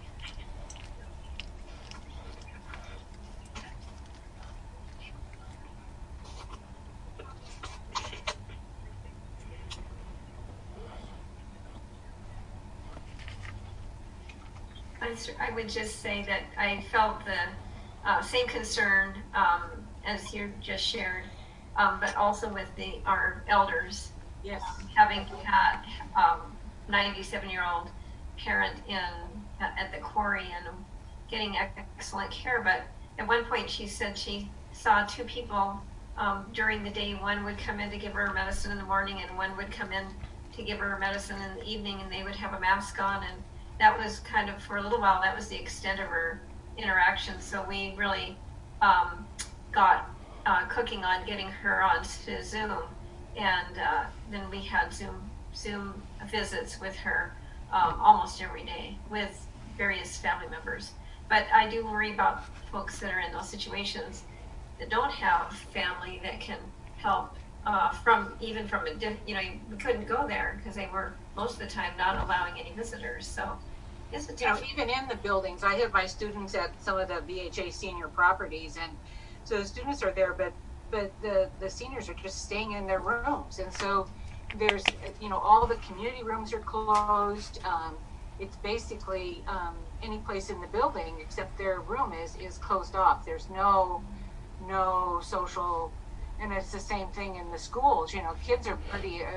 Speaker 1: I would just say that I felt the same concern as you just shared, but also with our elders.
Speaker 4: Yes.
Speaker 1: Having had 97-year-old parent at the quarry and getting excellent care, but at one point she said she saw two people during the day. One would come in to give her medicine in the morning, and one would come in to give her medicine in the evening, and they would have a mask on, and that was kind of, for a little while, that was the extent of her interaction. So we really got cooking on getting her onto Zoom, and then we had Zoom visits with her almost every day with various family members. But I do worry about folks that are in those situations that don't have family that can help we couldn't go there because they were most of the time not allowing any visitors. So it's a tough.
Speaker 4: Even in the buildings, I have my students at some of the VHA senior properties, and so the students are there, but the seniors are just staying in their rooms, and so there's all the community rooms are closed. It's basically any place in the building except their room is closed off. There's no social, and it's the same thing in the schools. Kids are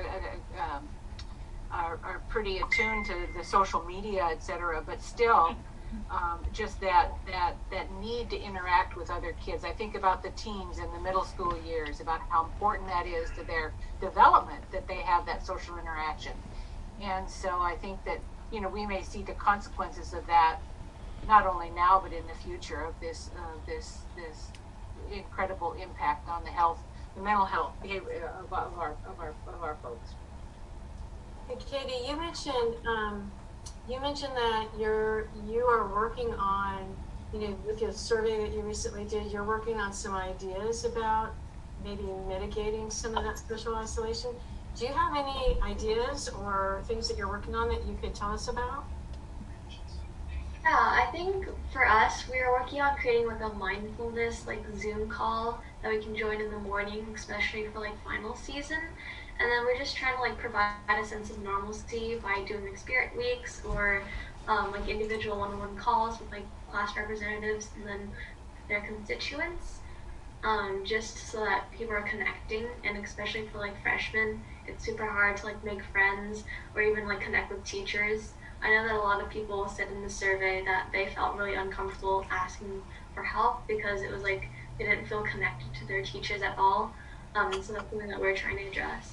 Speaker 4: pretty attuned to the social media, etc. But still, just that need to interact with other kids. I think about the teens in the middle school years, about how important that is to their development, that they have that social interaction. And so I think that we may see the consequences of that not only now but in the future of this incredible impact on the mental health behavior of our folks.
Speaker 15: Hey, Katie, you mentioned that you are working on, with your survey that you recently did, you're working on some ideas about maybe mitigating some of that social isolation. Do you have any ideas or things that you're working on that you could tell us about?
Speaker 11: Yeah, I think for us, we are working on creating like a mindfulness Zoom call that we can join in the morning, especially for final season. And then we're just trying to provide a sense of normalcy by doing spirit weeks or individual one-on-one calls with class representatives and then their constituents, just so that people are connecting. And especially for freshmen, it's super hard to make friends or even connect with teachers. I know that a lot of people said in the survey that they felt really uncomfortable asking for help because it was they didn't feel connected to their teachers at all. So that's something that we're trying to address.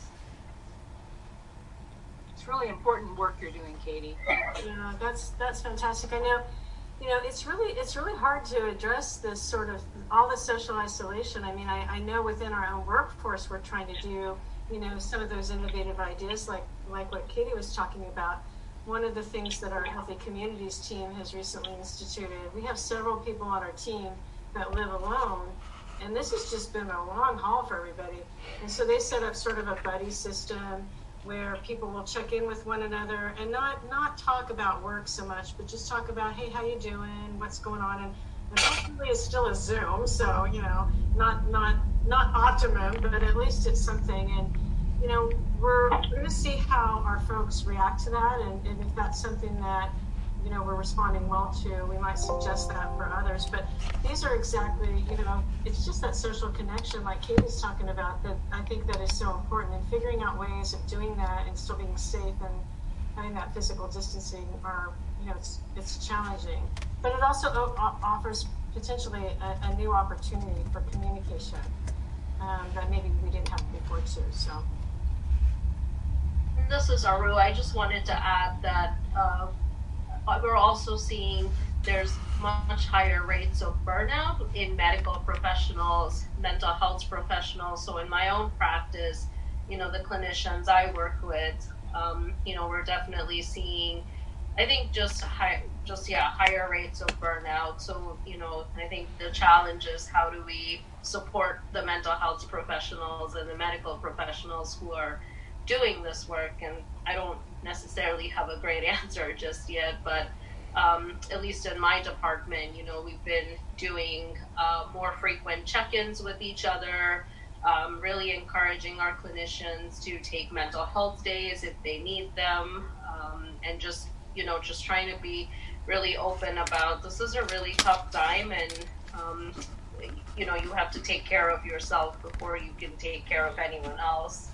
Speaker 4: It's really important work you're doing, Katie.
Speaker 15: Yeah, that's fantastic. I know, it's really hard to address this sort of all the social isolation. I mean, I know within our own workforce we're trying to do, some of those innovative ideas like what Katie was talking about. One of the things that our Healthy Communities team has recently instituted, we have several people on our team that live alone, and this has just been a long haul for everybody. And so they set up sort of a buddy system where people will check in with one another and not talk about work so much, but just talk about, hey, how you doing? What's going on? And hopefully it's still a Zoom, so not optimum, but at least it's something. And we're going to see how our folks react to that, and if that's something that we're responding well to, we might suggest that for others. But these are exactly, it's just that social connection like Katie's talking about that I think that is so important, and figuring out ways of doing that and still being safe having that physical distancing are, it's challenging. But it also offers potentially a new opportunity for communication that maybe we didn't have before too. So.
Speaker 21: This is Aru. I just wanted to add that we're also seeing there's much higher rates of burnout in medical professionals, mental health professionals. So in my own practice, the clinicians I work with, we're definitely seeing, I think higher rates of burnout. So, I think the challenge is how do we support the mental health professionals and the medical professionals who are doing this work. And I don't necessarily have a great answer just yet, but at least in my department, we've been doing more frequent check-ins with each other, really encouraging our clinicians to take mental health days if they need them, and just trying to be really open about this is a really tough time, and you have to take care of yourself before you can take care of anyone else.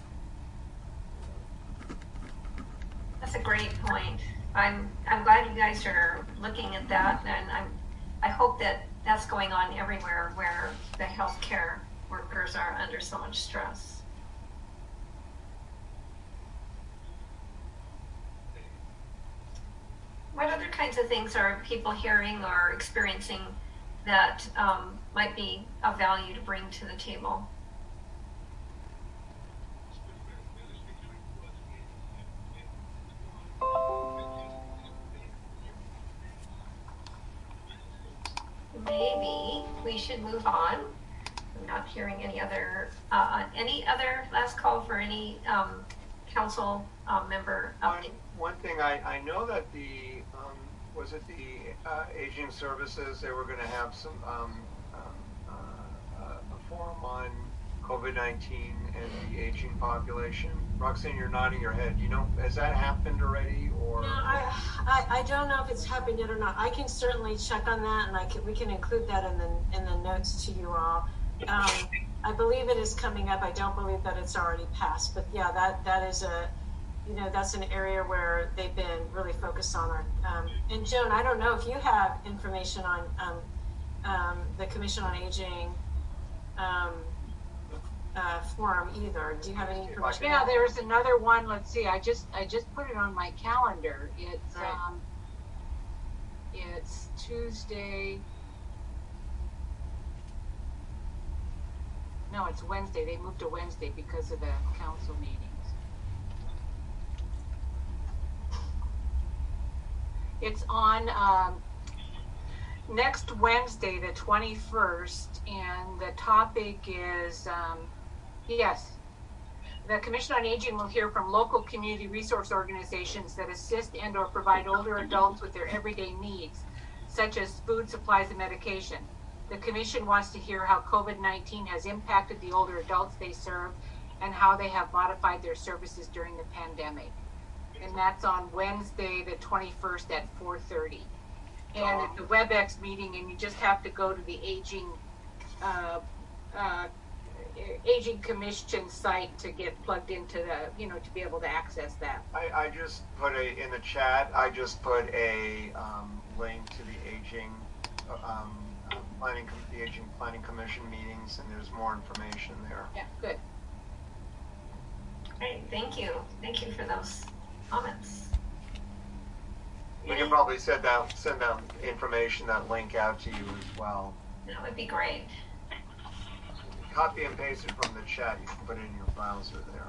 Speaker 1: That's a great point. I'm glad you guys are looking at that, and I hope that that's going on everywhere where the healthcare workers are under so much stress. What other kinds of things are people hearing or experiencing that might be of value to bring to the table? Maybe we should move on. I'm not hearing any other last call for any council member update.
Speaker 3: One thing I know that was it the aging services, they were going to have some a forum on COVID-19 and the aging population. Roxanne, you're nodding your head. Has that happened already, or?
Speaker 15: No, I don't know if it's happened yet or not. I can certainly check on that, and we can include that in the notes to you all. I believe it is coming up. I don't believe that it's already passed, but yeah, that is that's an area where they've been really focused on and Joan, I don't know if you have information on the Commission on Aging forum either. Do you have any information?
Speaker 4: Yeah, there's another one. Let's see. I just put it on my calendar. It's
Speaker 15: right.
Speaker 4: It's Tuesday. No, it's Wednesday. They moved to Wednesday because of the council meetings. It's on next Wednesday, the 21st, and the topic is, the Commission on Aging will hear from local community resource organizations that assist and or provide older adults with their everyday needs, such as food, supplies, and medication. The Commission wants to hear how COVID-19 has impacted the older adults they serve and how they have modified their services during the pandemic. And that's on Wednesday, the 21st at 4:30. And it's a WebEx meeting, and you just have to go to the Aging Commission site to get plugged into the, to be able to access that.
Speaker 3: I just put in the chat, I just put a link to the Aging Planning Commission meetings, and there's more information there.
Speaker 4: Yeah, good.
Speaker 1: Great, thank you. Thank you for those comments.
Speaker 3: We can probably send that information, that link out to you as well.
Speaker 1: That would be great.
Speaker 3: Copy and paste it from the chat. You can put it in your browser there.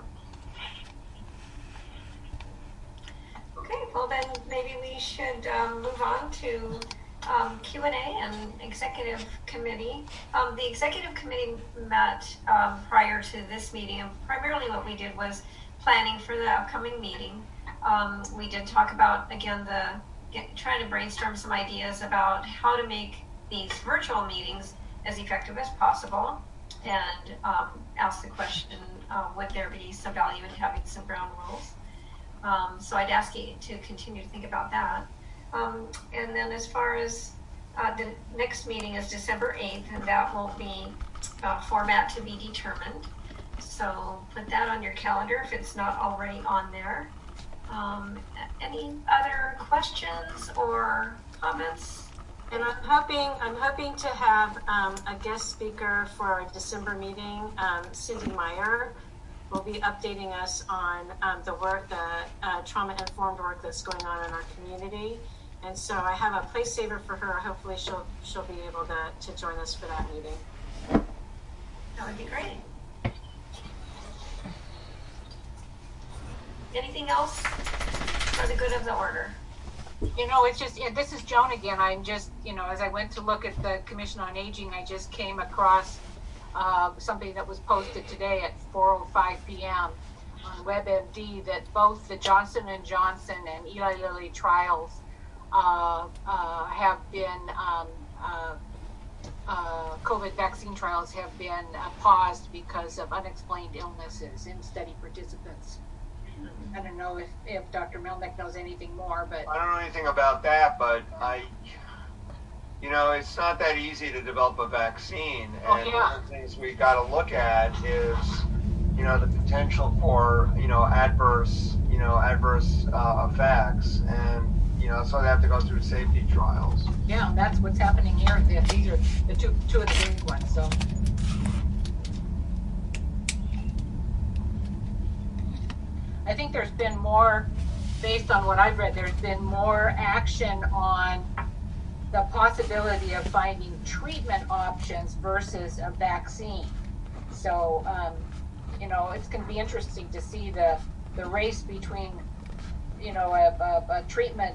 Speaker 1: Okay, well then maybe we should move on to Q&A and executive committee. The executive committee met prior to this meeting, and primarily what we did was planning for the upcoming meeting. We did talk about, again, trying to brainstorm some ideas about how to make these virtual meetings as effective as possible, and ask the question, would there be some value in having some ground rules? So I'd ask you to continue to think about that. And then as far as the next meeting is December 8th, and that will be format to be determined. So put that on your calendar if it's not already on there. Any other questions or comments?
Speaker 15: And I'm hoping to have a guest speaker for our December meeting. Cindy Meyer will be updating us on the work, the trauma-informed work that's going on in our community. And so I have a place saver for her. Hopefully she'll be able to join us for that meeting.
Speaker 1: That would be great. Anything else for the good of the order?
Speaker 4: It's just, this is Joan again. I'm just, as I went to look at the Commission on Aging, I just came across something that was posted today at 4:05 p.m. on WebMD that both the Johnson & Johnson and Eli Lilly trials have been, COVID vaccine trials have been paused because of unexplained illnesses in study participants. I don't know if Dr. Melnick knows anything more, but
Speaker 3: I don't know anything about that, but it's not that easy to develop a vaccine. And one of the things we got to look at is, the potential for, adverse effects. And, so they have to go through safety trials.
Speaker 4: Yeah, that's what's happening here. These are the two of the big ones, so. I think there's been more, based on what I've read, there's been more action on the possibility of finding treatment options versus a vaccine. So, it's going to be interesting to see the race between, a treatment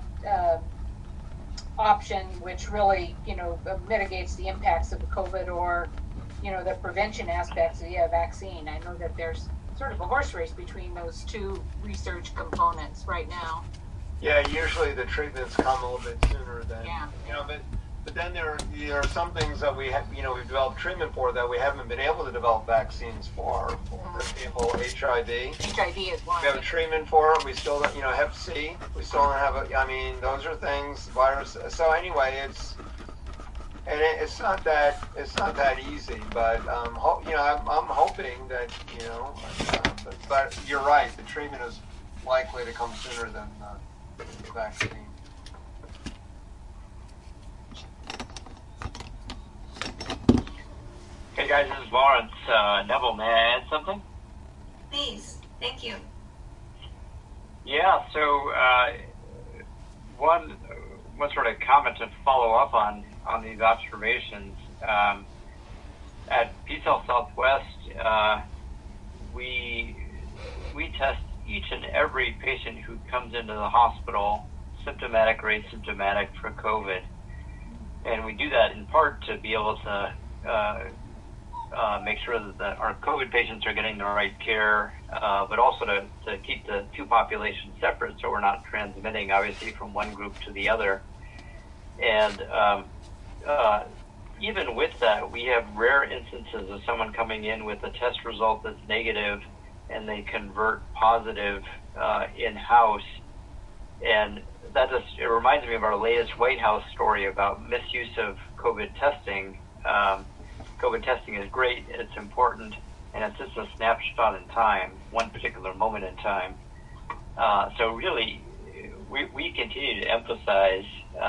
Speaker 4: option which really, mitigates the impacts of the COVID, or, the prevention aspects of a vaccine. I know that there's sort of a horse race between those two research components right now.
Speaker 3: Yeah, usually the treatments come a little bit sooner than, but then there are some things that we have, we've developed treatment for that we haven't been able to develop vaccines for. For example, HIV.
Speaker 4: HIV is one.
Speaker 3: We have a treatment for it. We still don't, Hep C. We still don't have those are things, virus. So anyway, it's not that easy, but I'm hoping that but you're right. The treatment is likely to come sooner than the vaccine.
Speaker 5: Hey guys, this is Lawrence Neville. May I add something?
Speaker 1: Please, thank you.
Speaker 5: Yeah. So one sort of comment to follow up on these observations. At P-Cell Southwest, we test each and every patient who comes into the hospital, symptomatic or asymptomatic, for COVID. And we do that in part to be able to make sure that our COVID patients are getting the right care, but also to keep the two populations separate so we're not transmitting, obviously, from one group to the other. And even with that, we have rare instances of someone coming in with a test result that's negative and they convert positive in-house. And it reminds me of our latest White House story about misuse of COVID testing. COVID testing is great, it's important, and it's just a snapshot in time, one particular moment in time. So really, we continue to emphasize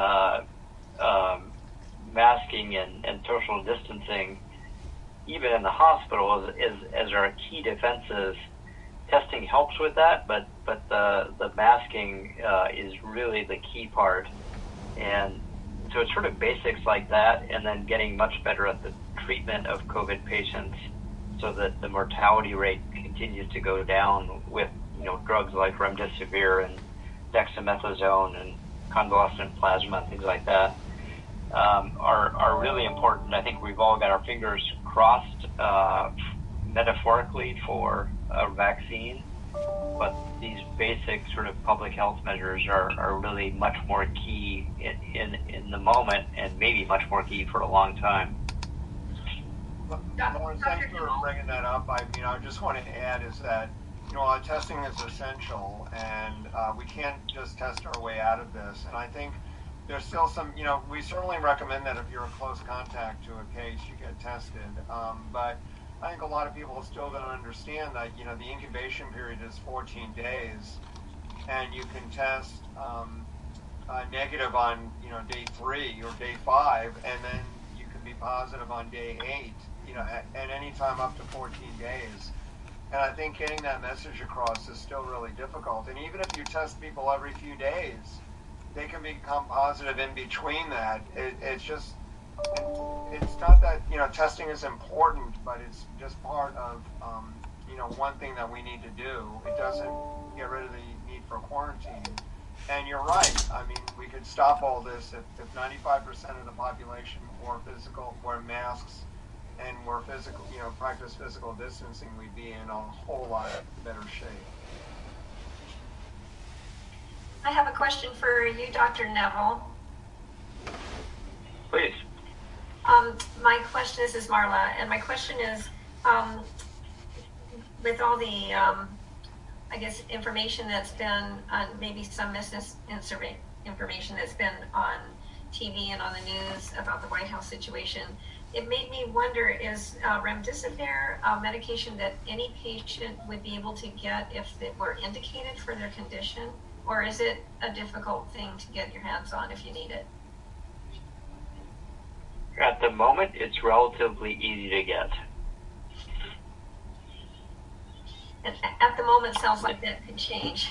Speaker 5: masking and social distancing, even in the hospital, as our key defenses. Testing helps with that, but the masking is really the key part. And so it's sort of basics like that, and then getting much better at the treatment of COVID patients so that the mortality rate continues to go down with drugs like remdesivir and dexamethasone and convalescent plasma and things like that are really important. I think we've all got our fingers crossed metaphorically for a vaccine, but these basic sort of public health measures are really much more key in the moment, and maybe much more key for a long time.
Speaker 3: Lawrence, thanks for bringing that up. I just want to add is that testing is essential, and we can't just test our way out of this. And I think there's still some, we certainly recommend that if you're a close contact to a case, you get tested. But I think a lot of people still don't understand that, the incubation period is 14 days. and you can test negative on day 3 or day 5, and then you can be positive on day 8, at any time up to 14 days. And I think getting that message across is still really difficult. And even if you test people every few days, they can become positive in between that. It's not that, testing is important, but it's just part of, one thing that we need to do. It doesn't get rid of the need for quarantine. And you're right. I mean, we could stop all this if 95% of the population wore masks and were practice physical distancing, we'd be in a whole lot better shape.
Speaker 1: I have a question for you, Dr. Neville.
Speaker 5: Please.
Speaker 1: My question is Marla, and my question is, with all the, information that's been on, maybe some information that's been on TV and on the news about the White House situation, it made me wonder, is remdesivir a medication that any patient would be able to get if it were indicated for their condition? Or is it a difficult thing to get your hands on if you need it?
Speaker 5: At the moment, it's relatively easy to get.
Speaker 1: And at the moment, sounds like that could change.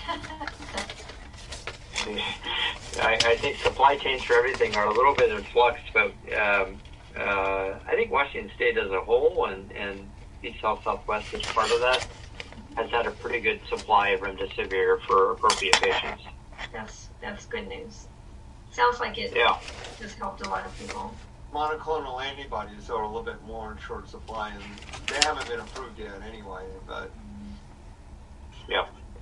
Speaker 5: I think supply chains for everything are a little bit in flux, but I think Washington State as a whole, and East South Southwest as part of that, has had a pretty good supply of remdesivir for appropriate patients.
Speaker 1: That's good news. Sounds like it has helped a lot of people.
Speaker 3: Monoclonal antibodies are a little bit more in short supply, and they haven't been approved yet anyway, but...
Speaker 5: Yeah.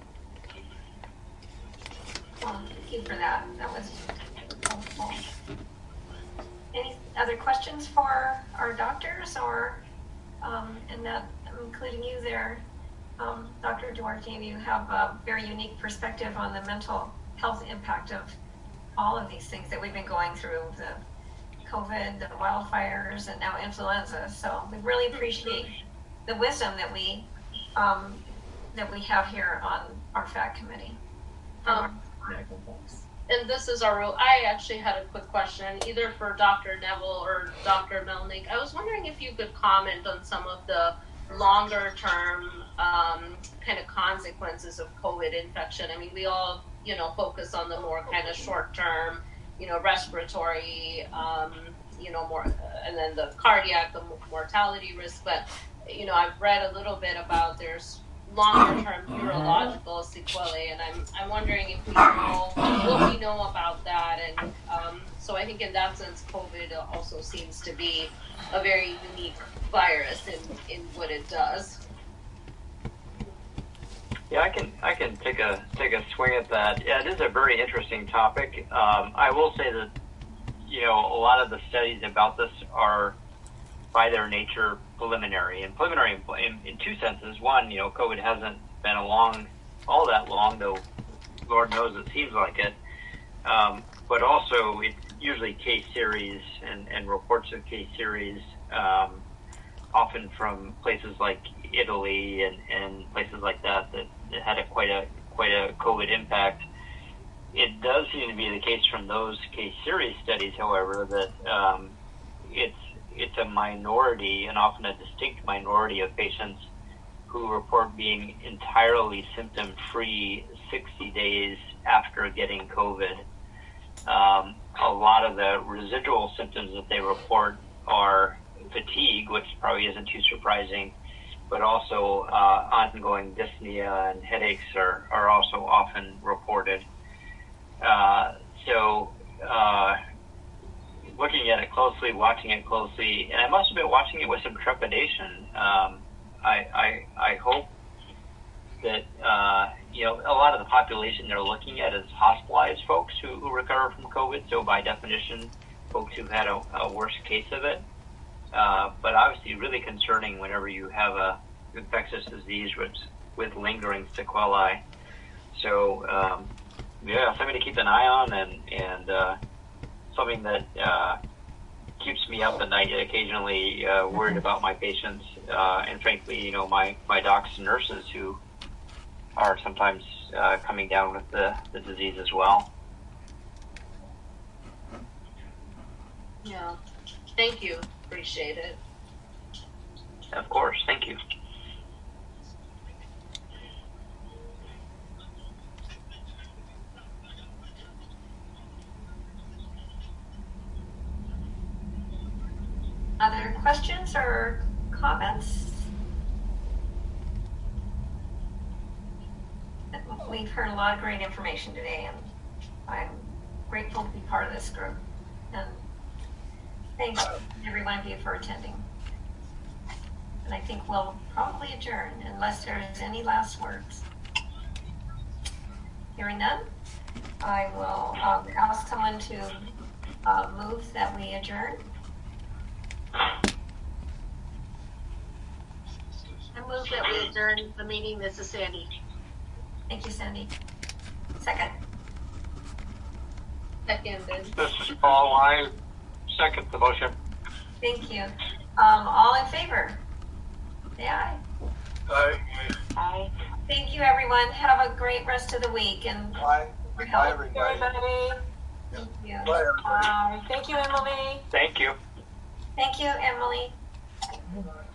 Speaker 1: Well, thank you for that. That was helpful. Any other questions for our doctors, or and that including you there, Dr. Duarte? You have a very unique perspective on the mental health impact of all of these things that we've been going through, the COVID, the wildfires, and now influenza. So we really appreciate the wisdom that we have here on our FACT committee.
Speaker 21: And this is our rule. I actually had a quick question, either for Dr. Neville or Dr. Melnick. I was wondering if you could comment on some of the longer term kind of consequences of COVID infection. I mean, we all, focus on the more kind of short term, respiratory, more, and then the cardiac, the mortality risk. But, I've read a little bit about there's longer term neurological sequelae, and I'm wondering if we know what we know about that. And so I think in that sense, COVID also seems to be a very unique virus in what it does.
Speaker 5: Yeah, I can take a swing at that. Yeah, it is a very interesting topic. I will say that a lot of the studies about this are, by their nature, preliminary. And preliminary in two senses. One, COVID hasn't been along all that long, though Lord knows it seems like it. But also, it's usually case series and reports of case series, often from places like Italy and places like that had quite a COVID impact. It does seem to be the case from those case series studies, however, that it's a minority, and often a distinct minority, of patients who report being entirely symptom-free 60 days after getting COVID. A lot of the residual symptoms that they report are fatigue, which probably isn't too surprising, but also ongoing dyspnea and headaches are also often reported. Looking at it closely, watching it closely, and I must have been watching it with some trepidation. I hope that a lot of the population they're looking at is hospitalized folks who recover from COVID. So by definition, folks who've had a worse case of it. But obviously, really concerning whenever you have a infectious disease with lingering sequelae. So something to keep an eye on, and something that keeps me up at night occasionally, worried about my patients, and frankly, my docs and nurses who are sometimes coming down with the disease as well.
Speaker 21: Yeah. Thank you. Appreciate it.
Speaker 5: Of course. Thank you.
Speaker 1: Other questions or comments? We've heard a lot of great information today, and I'm grateful to be part of this group. And thanks every one of you for attending. And I think we'll probably adjourn unless there's any last words. Hearing none, I will ask someone to move that we adjourn.
Speaker 21: I move that we adjourn the meeting. This is Sandy.
Speaker 1: Thank you, Sandy. Second.
Speaker 21: Seconded.
Speaker 17: This is Paul. I second the motion.
Speaker 1: Thank you. All in favor? Say aye.
Speaker 7: Aye.
Speaker 1: Aye. Thank you, everyone. Have a great rest of the week. And
Speaker 3: Bye. Bye, everybody.
Speaker 1: Thank you.
Speaker 3: Bye, everybody.
Speaker 15: Thank you, Emily.
Speaker 5: Thank you.
Speaker 1: Thank you, Emily.